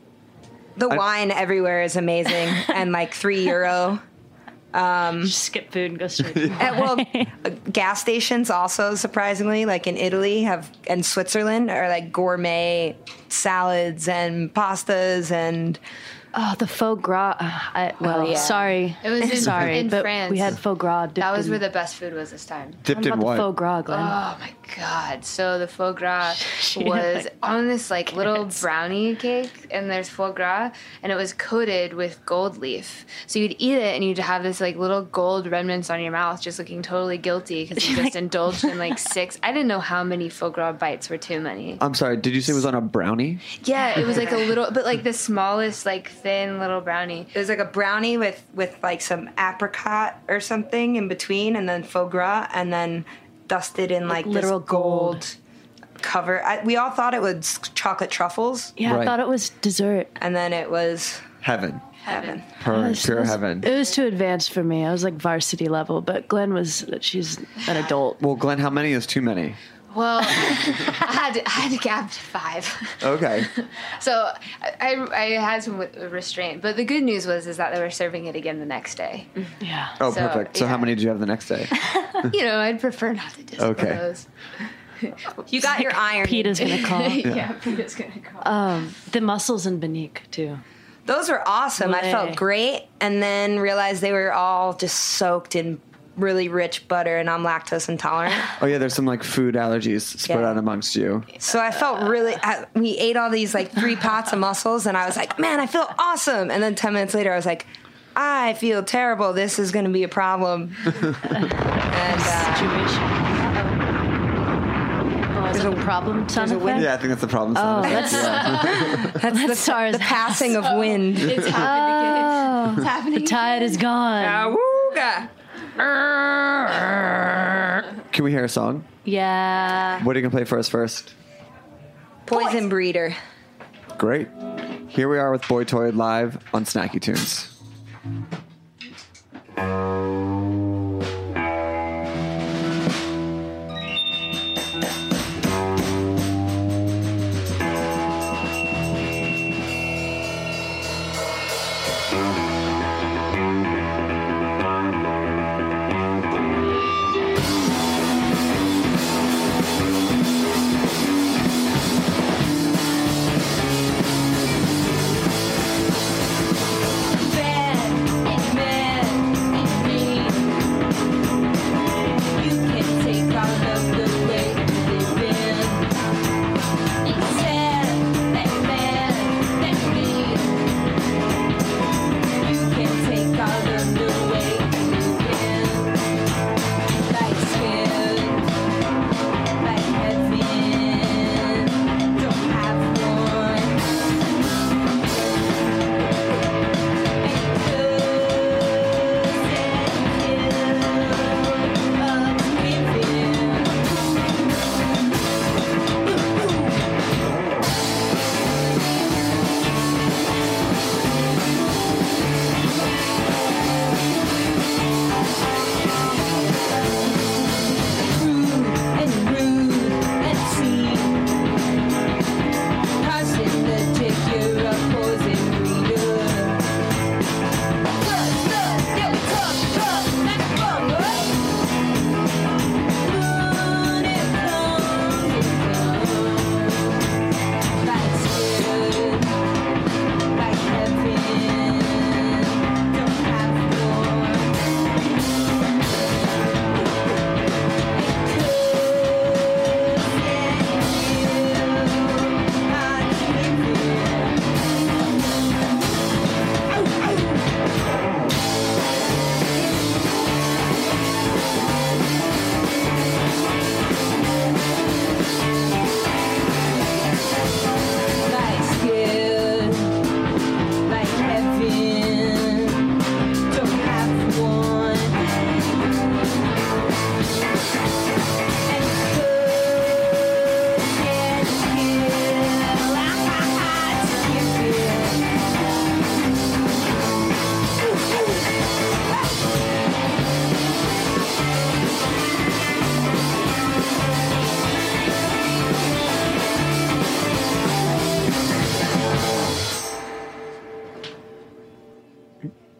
The I- wine everywhere is amazing and like three euro. Um, Just skip food and go straight to and, well, uh, gas stations also surprisingly, like in Italy, have and Switzerland are like gourmet salads and pastas and. Oh, the faux gras. Uh, I, well, yeah. sorry. It was in, sorry, in but France. we had faux gras. dipped That was in- where the best food was this time. Dipped How in about what? the faux gras, Glenn? Oh my god! So the foie gras She was like- on this like little brownie cake, and there's foie gras, and it was coated with gold leaf. So you'd eat it, and you'd have this like little gold remnants on your mouth, just looking totally guilty because you just indulged in like six. I didn't know how many foie gras bites were too many. I'm sorry, did you say it was on a brownie? Yeah, it was like a little, but like the smallest, like thin little brownie. It was like a brownie with, with like some apricot or something in between, and then foie gras, and then dusted in like, Like literal this gold, cover. I, we all thought it was chocolate truffles. Yeah, Right. I thought it was dessert. And then it was Heaven. heaven. Pure, It was- pure it was- heaven. It was too advanced for me. I was like varsity level, but Glenn was, she's an adult. Well, Glenn, how many is too many? Well, I had to, I had to cap to five. Okay. So I, I had some wi- restraint, but the good news was is that they were serving it again the next day. Yeah. Oh, So, perfect. So how yeah. many did you have the next day? You know, I'd prefer not to disclose. You got your iron. Peter's gonna call. yeah, Peter's gonna call. Um, the mussels in Benique too. Those were awesome. I Way. felt great, and then realized they were all just soaked in really rich butter, and I'm lactose intolerant. Oh yeah, there's some like food allergies spread Yeah. out amongst you. So I felt really. I, we ate all these like three pots of mussels, and I was like, "Man, I feel awesome." And then ten minutes later, I was like, "I feel terrible. This is going to be a problem." and uh, Situation. Oh, is it a problem sound there's a wind- effect? Yeah, I think that's the problem. Oh, sound that's effect. Yeah. that's the, SARS. the passing of wind. It's happening again. Oh, It's happening. the tide is gone. Awooga. Can we hear a song? Yeah. What are you gonna play for us first? Poison breeder. Great. Here we are with Boy Toy live on Snacky Tunes. Bad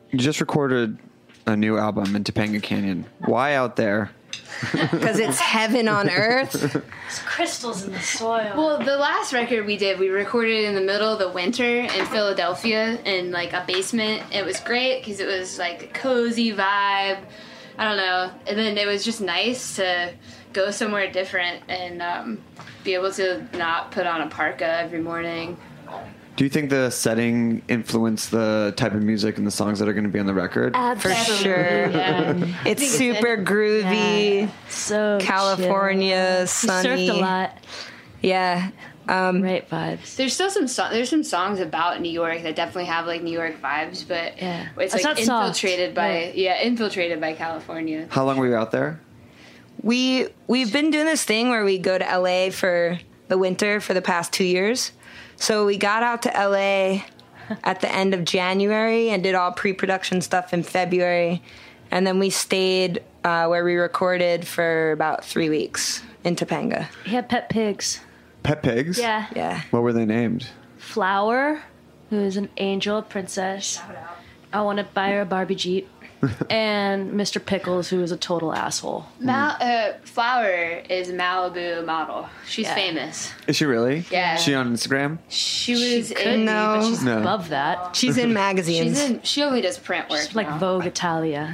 You just recorded a new album in Topanga Canyon. Why out there? Because it's heaven on earth. There's crystals in the soil. Well, the last record we did, we recorded in the middle of the winter in Philadelphia in like a basement. It was great because it was like a cozy vibe. I don't know. And then it was just nice to go somewhere different and um, be able to not put on a parka every morning. Do you think the setting influenced the type of music and the songs that are going to be on the record? For sure. Yeah. It's super groovy. Yeah. So California, chill. sunny. We surfed a lot. Yeah. Um, Great vibes. There's still some so- there's some songs about New York that definitely have like New York vibes, but Yeah. it's It's like not soft. infiltrated by Yeah. yeah, infiltrated by California. How long were you out there? We we've been doing this thing where we go to L A for the winter for the past two years. So we got out to L A at the end of January and did all pre-production stuff in February, and then we stayed uh, where we recorded for about three weeks in Topanga. He had pet pigs. Pet pigs? Yeah. Yeah. What were they named? Flower, who is an angel princess. I want to buy her a Barbie Jeep. And Mister Pickles, who is a total asshole. Mal- uh, Flower is a Malibu model. She's Yeah. famous. Is she really? Yeah. Is she on Instagram? She was She could in be, No. but she's No. above that. She's in magazines. She's in. She only does print work. She's like now. Vogue Italia.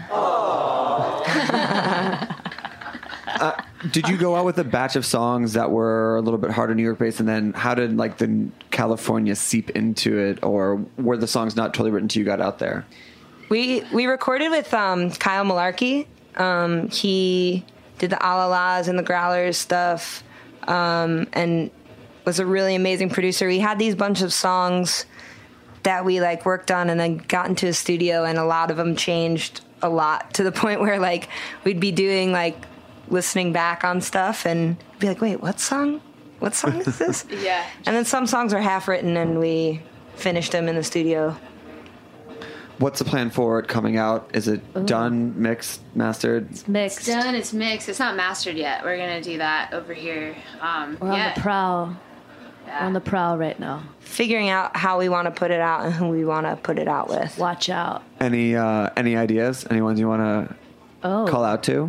Uh, did you go out with a batch of songs that were a little bit harder New York based, and then how did like the California seep into it, or were the songs not totally written till you got out there? We we recorded with um, Kyle Malarkey. Um, he did the Alalas and the Growlers stuff, um, and was a really amazing producer. We had these bunch of songs that we like worked on, and then got into a studio, and a lot of them changed a lot to the point where like we'd be doing like listening back on stuff and be like, wait, what song? What song is this? Yeah. And then some songs are half written, and we finished them in the studio. What's the plan for it coming out? Is it Ooh. done, mixed, mastered? It's mixed. It's done. It's mixed. It's not mastered yet. We're gonna do that over here. Um, We're yeah. on the prowl. Yeah. We're on the prowl right now. Figuring out how we want to put it out and who we want to put it out with. Watch out. Any uh, any ideas? Any ones you want to Oh. call out to?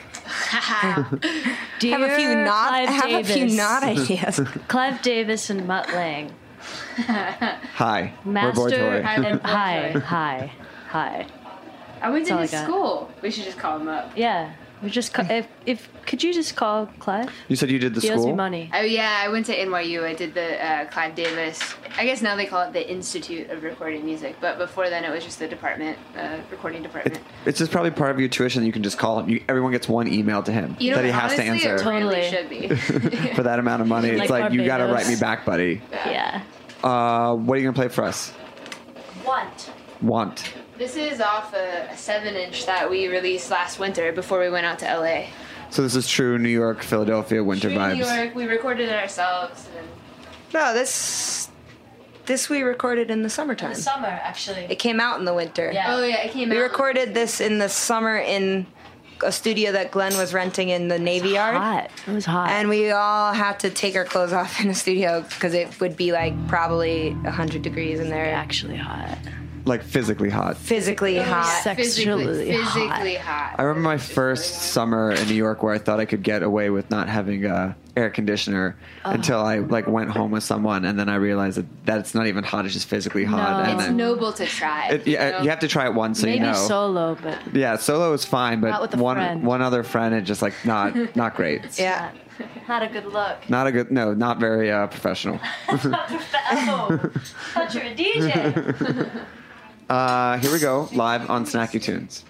Dear have a few not Clive have Davis. a few not ideas. Clive Davis and Mutt Lang. Hi. Master We're Boy Toy. and hi, hi, hi. I went That's to all his I got. school. We should just call him up. Yeah. We just ca- if if could you just call Clive? You said you did the He owes me school? money. Oh yeah, I went to N Y U. I did the uh, Clive Davis. I guess now they call it the Institute of Recording Music, but before then it was just the department, uh, recording department. It's just probably part of your tuition that you can just call him. You, everyone gets one email to him You know, that he has honestly, to answer. it really should be. For that amount of money. It's Like like, you got to Barbados. write me back, buddy. Yeah. Uh, what are you going to play for us? Want. Want. This is off a, a seven-inch that we released last winter before we went out to L A. So this is true New York, Philadelphia winter True vibes. New York. We recorded it ourselves. And No, this this we recorded in the summertime. In the summer, actually. It came out in the winter. Yeah. Oh yeah, it came We out. recorded this in the summer in a studio that Glenn was renting in the Navy Yard. Hot. It was hot. And we all had to take our clothes off in the studio because it would be like probably one hundred degrees in there. Actually hot. Like physically hot. Physically hot. Sexually physically, hot. physically hot. I remember my first summer in New York where I thought I could get away with not having a air conditioner Oh. until I like went home with someone, and then I realized that, that it's not even hot; it's just physically hot. No. And It's then noble to try. it, yeah, know? you have to try it once so Maybe you know. solo, but Yeah, solo is fine, but Not with a one friend. one other friend, it just like not not great. Yeah. not a good look. Not a good, no, not very uh, professional. Oh, thought you were a D J. Uh, here we go, live on Snacky Tunes.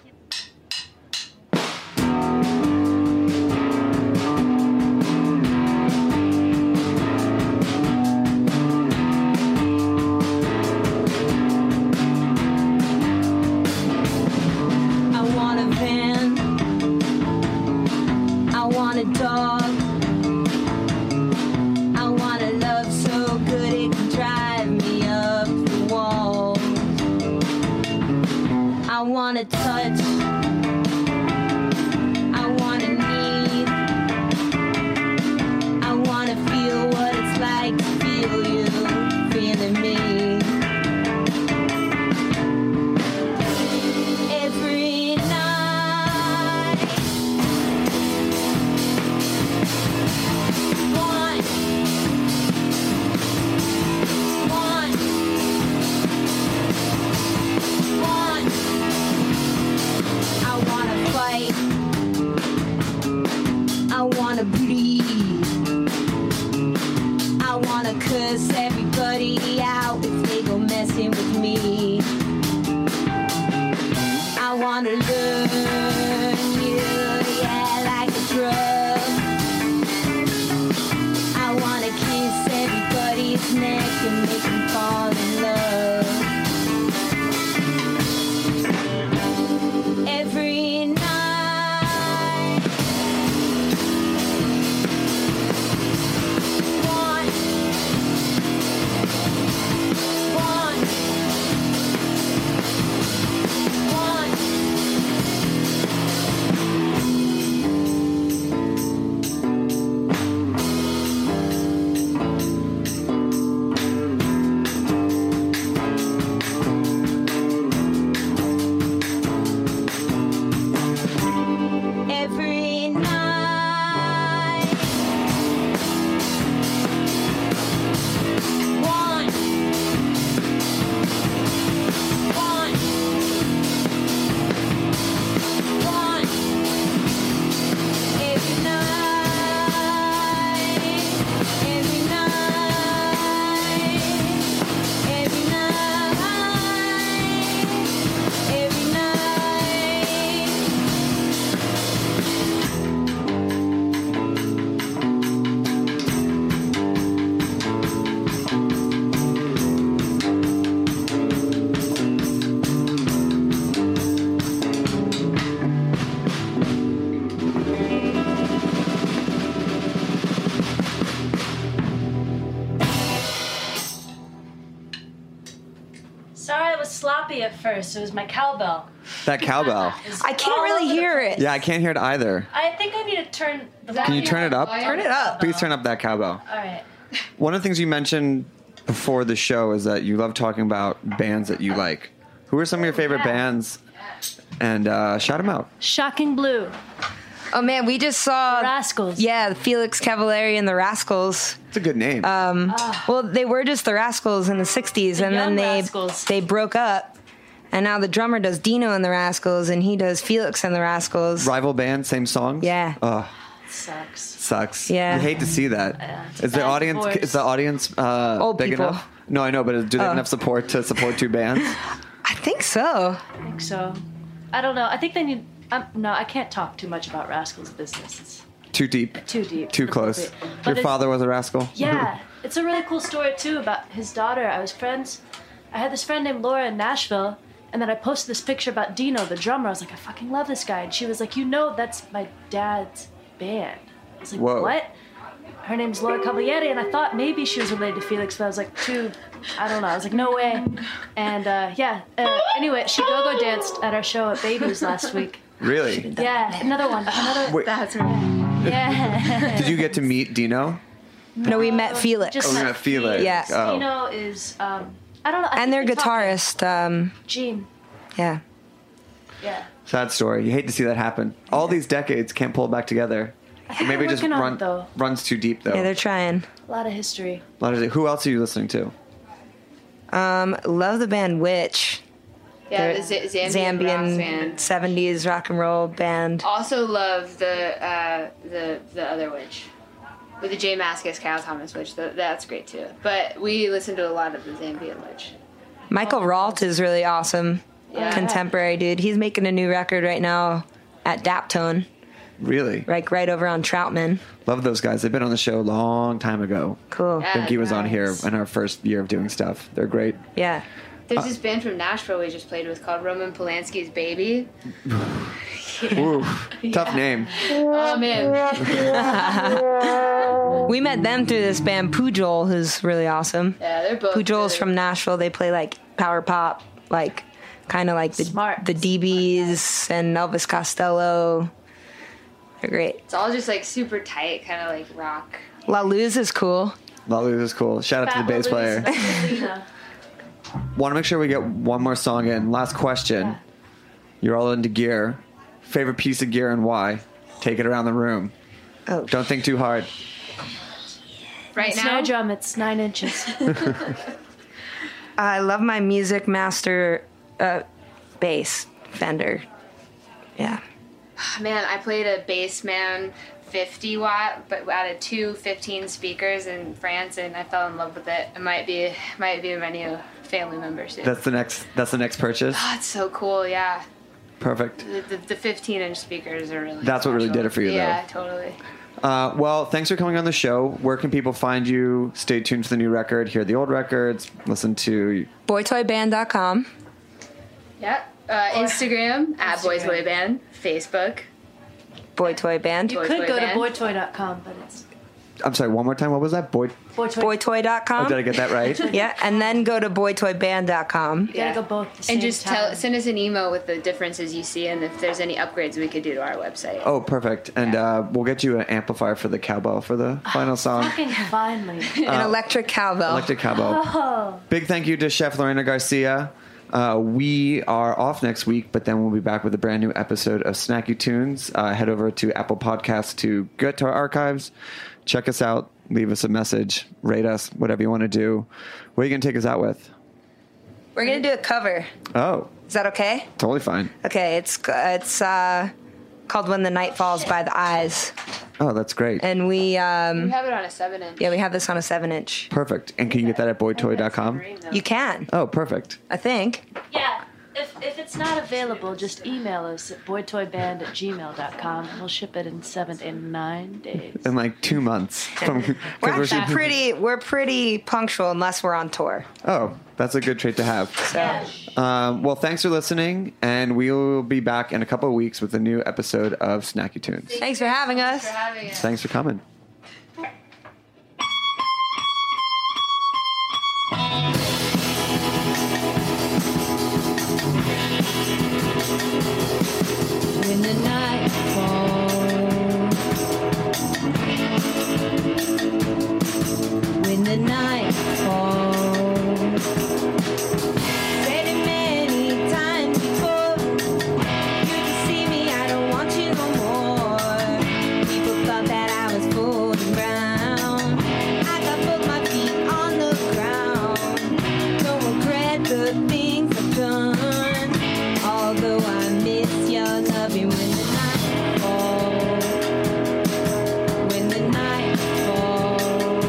I want a van. I want a dog. I want a love so good it can drive me up the wall. I want to touch. I want to need. I want to feel what it's like to feel you feeling me. cuss everybody out if they go messing with me. I wanna learn you, yeah, like a drug. I wanna kiss everybody's neck and make them fall in love. Every night, one, one, one. Every night, one, one, one. Every night, every night, every night, every night. Sorry, I was sloppy at first. It was my cowbell. That cowbell. I can't really hear it. Yeah, I can't hear it either. I think I need to turn the Can you turn it up? Turn it up. Please turn up that cowbell. All right. One of the things you mentioned before the show is that you love talking about bands that you like. Who are some of your favorite Yeah. bands? And uh, shout them out. Shocking Blue. Oh man, we just saw Rascals. Yeah, Felix Cavallari and the Rascals. It's a good name. Um, well, they were just the Rascals in the sixties, The and then Young they Rascals. they broke up, and now the drummer does Dino and the Rascals, and he does Felix and the Rascals. Rival band, same songs? Yeah. Oh, Sucks. sucks. Yeah. You hate to see that. it's Is the bad audience divorce. is the audience uh, Old big people. enough? No, I know, but do they have Oh. enough support to support two bands? I think so. I think so. I don't know. I think they need. Um, no, I can't talk too much about Rascals' business. It's Too deep. too deep. Too close. But Your it's- father was a rascal? Yeah, it's a really cool story too about his daughter. I was friends. I had this friend named Laura in Nashville, and then I posted this picture about Dino, the drummer. I was like, I fucking love this guy, and she was like, you know, that's my dad's band. I was like, Whoa. what? Her name's Laura Cavalieri, and I thought maybe she was related to Felix, but I was like, too. I don't know. I was like, no way. And uh, yeah. Uh, anyway, she go-go danced at our show at Babies last week. Really? Yeah, another one. Another. Wait. That's right. Yeah. Did you get to meet Dino? No, we met Felix. Just Oh, we met Felix. Yeah. Oh. Dino is. Um, I don't know. I And their think they talk- guitarist. Um, Gene. yeah. Yeah. Sad story. You hate to see that happen. All these decades can't pull it back together. think Maybe it they're just working on run, it, though. runs too deep, though. Yeah, they're trying. A lot of history. A lot of- Who else are you listening to? Um, love the band Witch. Yeah, They're the Z- Zambian rock band. seventies rock and roll band. Also love the uh, the the other witch, with the J Mascis Cal Thomas witch. Th- that's great too. But we listen to a lot of the Zambian witch. Michael Ralt is really awesome. Yeah. Contemporary dude. He's making a new record right now at Daptone, Really? like right over on Troutman. Love those guys. They've been on the show a long time ago. Cool. I think he was on here in our first year of doing stuff. They're great. Yeah. There's this band from Nashville we just played with called Roman Polanski's Baby. Ooh, tough name. Oh man. We met them through this band Pujol, who's really awesome. Yeah, they're both Pujol's really- from Nashville. They play like power pop, like kind of like the the D Bs and Elvis Costello. They're great. It's all just like super tight, kind of like rock. La Luz is cool. La Luz is cool. Shout out to the bass player. Want to make sure we get one more song in. Last question. You're all into gear. Favorite piece of gear and why? Take it around the room. Oh. Don't think too hard. Right Snare now, drum, it's nine inches. I love my Music Master uh, bass Fender. Yeah. man, I played a Bassman fifty watt, but added two fifteen speakers in France, and I fell in love with it. It might be might be my new family member soon. That's the next. That's the next purchase. Oh, it's so cool, yeah. Perfect. The, the, the fifteen inch speakers are really. That's what really did it for you, yeah, though. totally. Uh, well, thanks for coming on the show. Where can people find you? Stay tuned for the new record, hear the old records, listen to boy toy band dot com. Yeah. Uh, Instagram, at Instagram. Boy Toy Band. Facebook. Boy Toy Band. You Boy could Toy go Band. to boy toy dot com, but it's I'm sorry, one more time. What was that? Boy. boy toy. boy toy dot com. Oh, did I get that right? Yeah, and then go to boy toy band dot com. You gotta go both at the same And just time. tell, send us an email with the differences you see and if there's any upgrades we could do to our website. Oh, perfect. And uh, we'll get you an amplifier for the cowbell for the final song. Fucking finally. An electric cowbell. Electric cowbell. Oh. Big thank you to Chef Lorena Garcia. Uh, we are off next week, but then we'll be back with a brand new episode of Snacky Tunes. Uh, head over to Apple Podcasts to get to our archives. Check us out. Leave us a message. Rate us. Whatever you want to do. What are you going to take us out with? We're gonna do a cover. Oh, Is that okay? totally fine. Okay, it's it's uh, called "When the Night Falls by the Eyes," Oh, that's great. and we um, We have it on a seven inch. yeah we have this on a seven inch. Perfect. And can you get that at boy toy dot com? You can, Oh, perfect. I think. Yeah. If, if it's not available, just email us at boy toy band at gmail dot com. We'll ship it in seven to nine days. In like two months. From, 'cause We're actually shooting- pretty we're pretty punctual unless we're on tour. Oh, that's a good trait to have. So Um, well, thanks for listening, and we will be back in a couple of weeks with a new episode of Snacky Tunes. thanks for having us. For having us. Thanks for coming. When the night falls, when the night falls, said it many times before. You can see me, I don't want you no more. People thought that I was fooling around. I got both my feet on the ground. Don't regret the things I've done. Although I miss your loving when the night falls, when the night falls.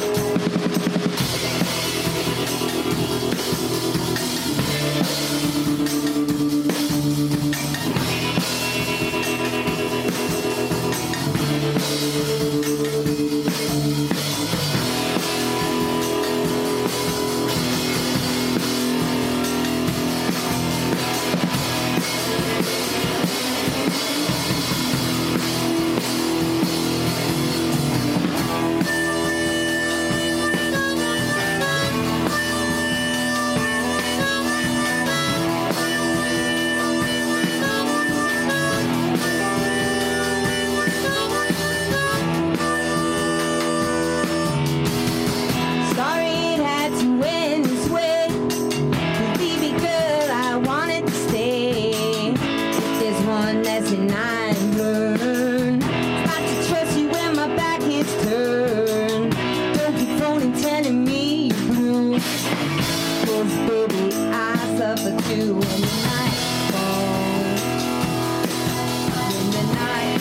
Sorry it had to end this way. 'Cause baby girl, I wanted to stay. If there's one lesson I've learned, not to trust you when my back is turned. Don't keep phoning telling me you're blue. 'Cause baby, I suffer too when the night falls. When the night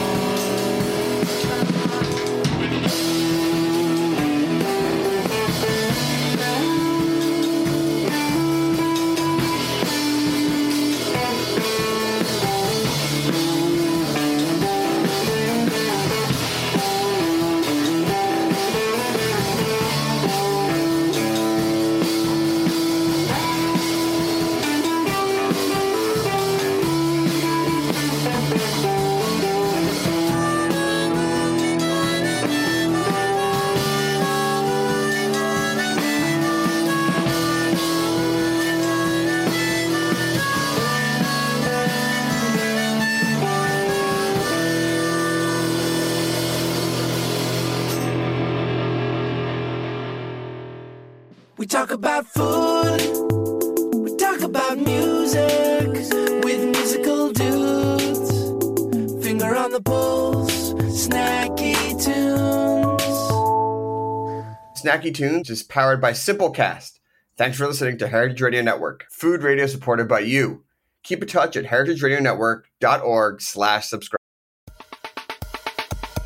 We talk about food, we talk about music with musical dudes. Finger on the pulse, snacky tunes. Snacky Tunes is powered by Simplecast. Thanks for listening to Heritage Radio Network, food radio supported by you. Keep in touch at heritageradionetwork dot org slash subscribe.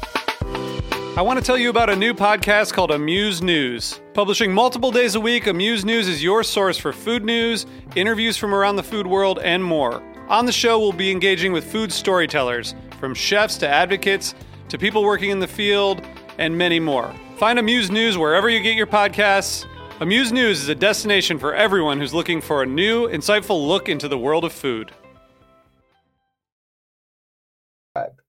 I want to tell you about a new podcast called Amuse News. Publishing multiple days a week, Amuse News is your source for food news, interviews from around the food world, and more. On the show, we'll be engaging with food storytellers, from chefs to advocates to people working in the field, and many more. Find Amuse News wherever you get your podcasts. Amuse News is a destination for everyone who's looking for a new, insightful look into the world of food.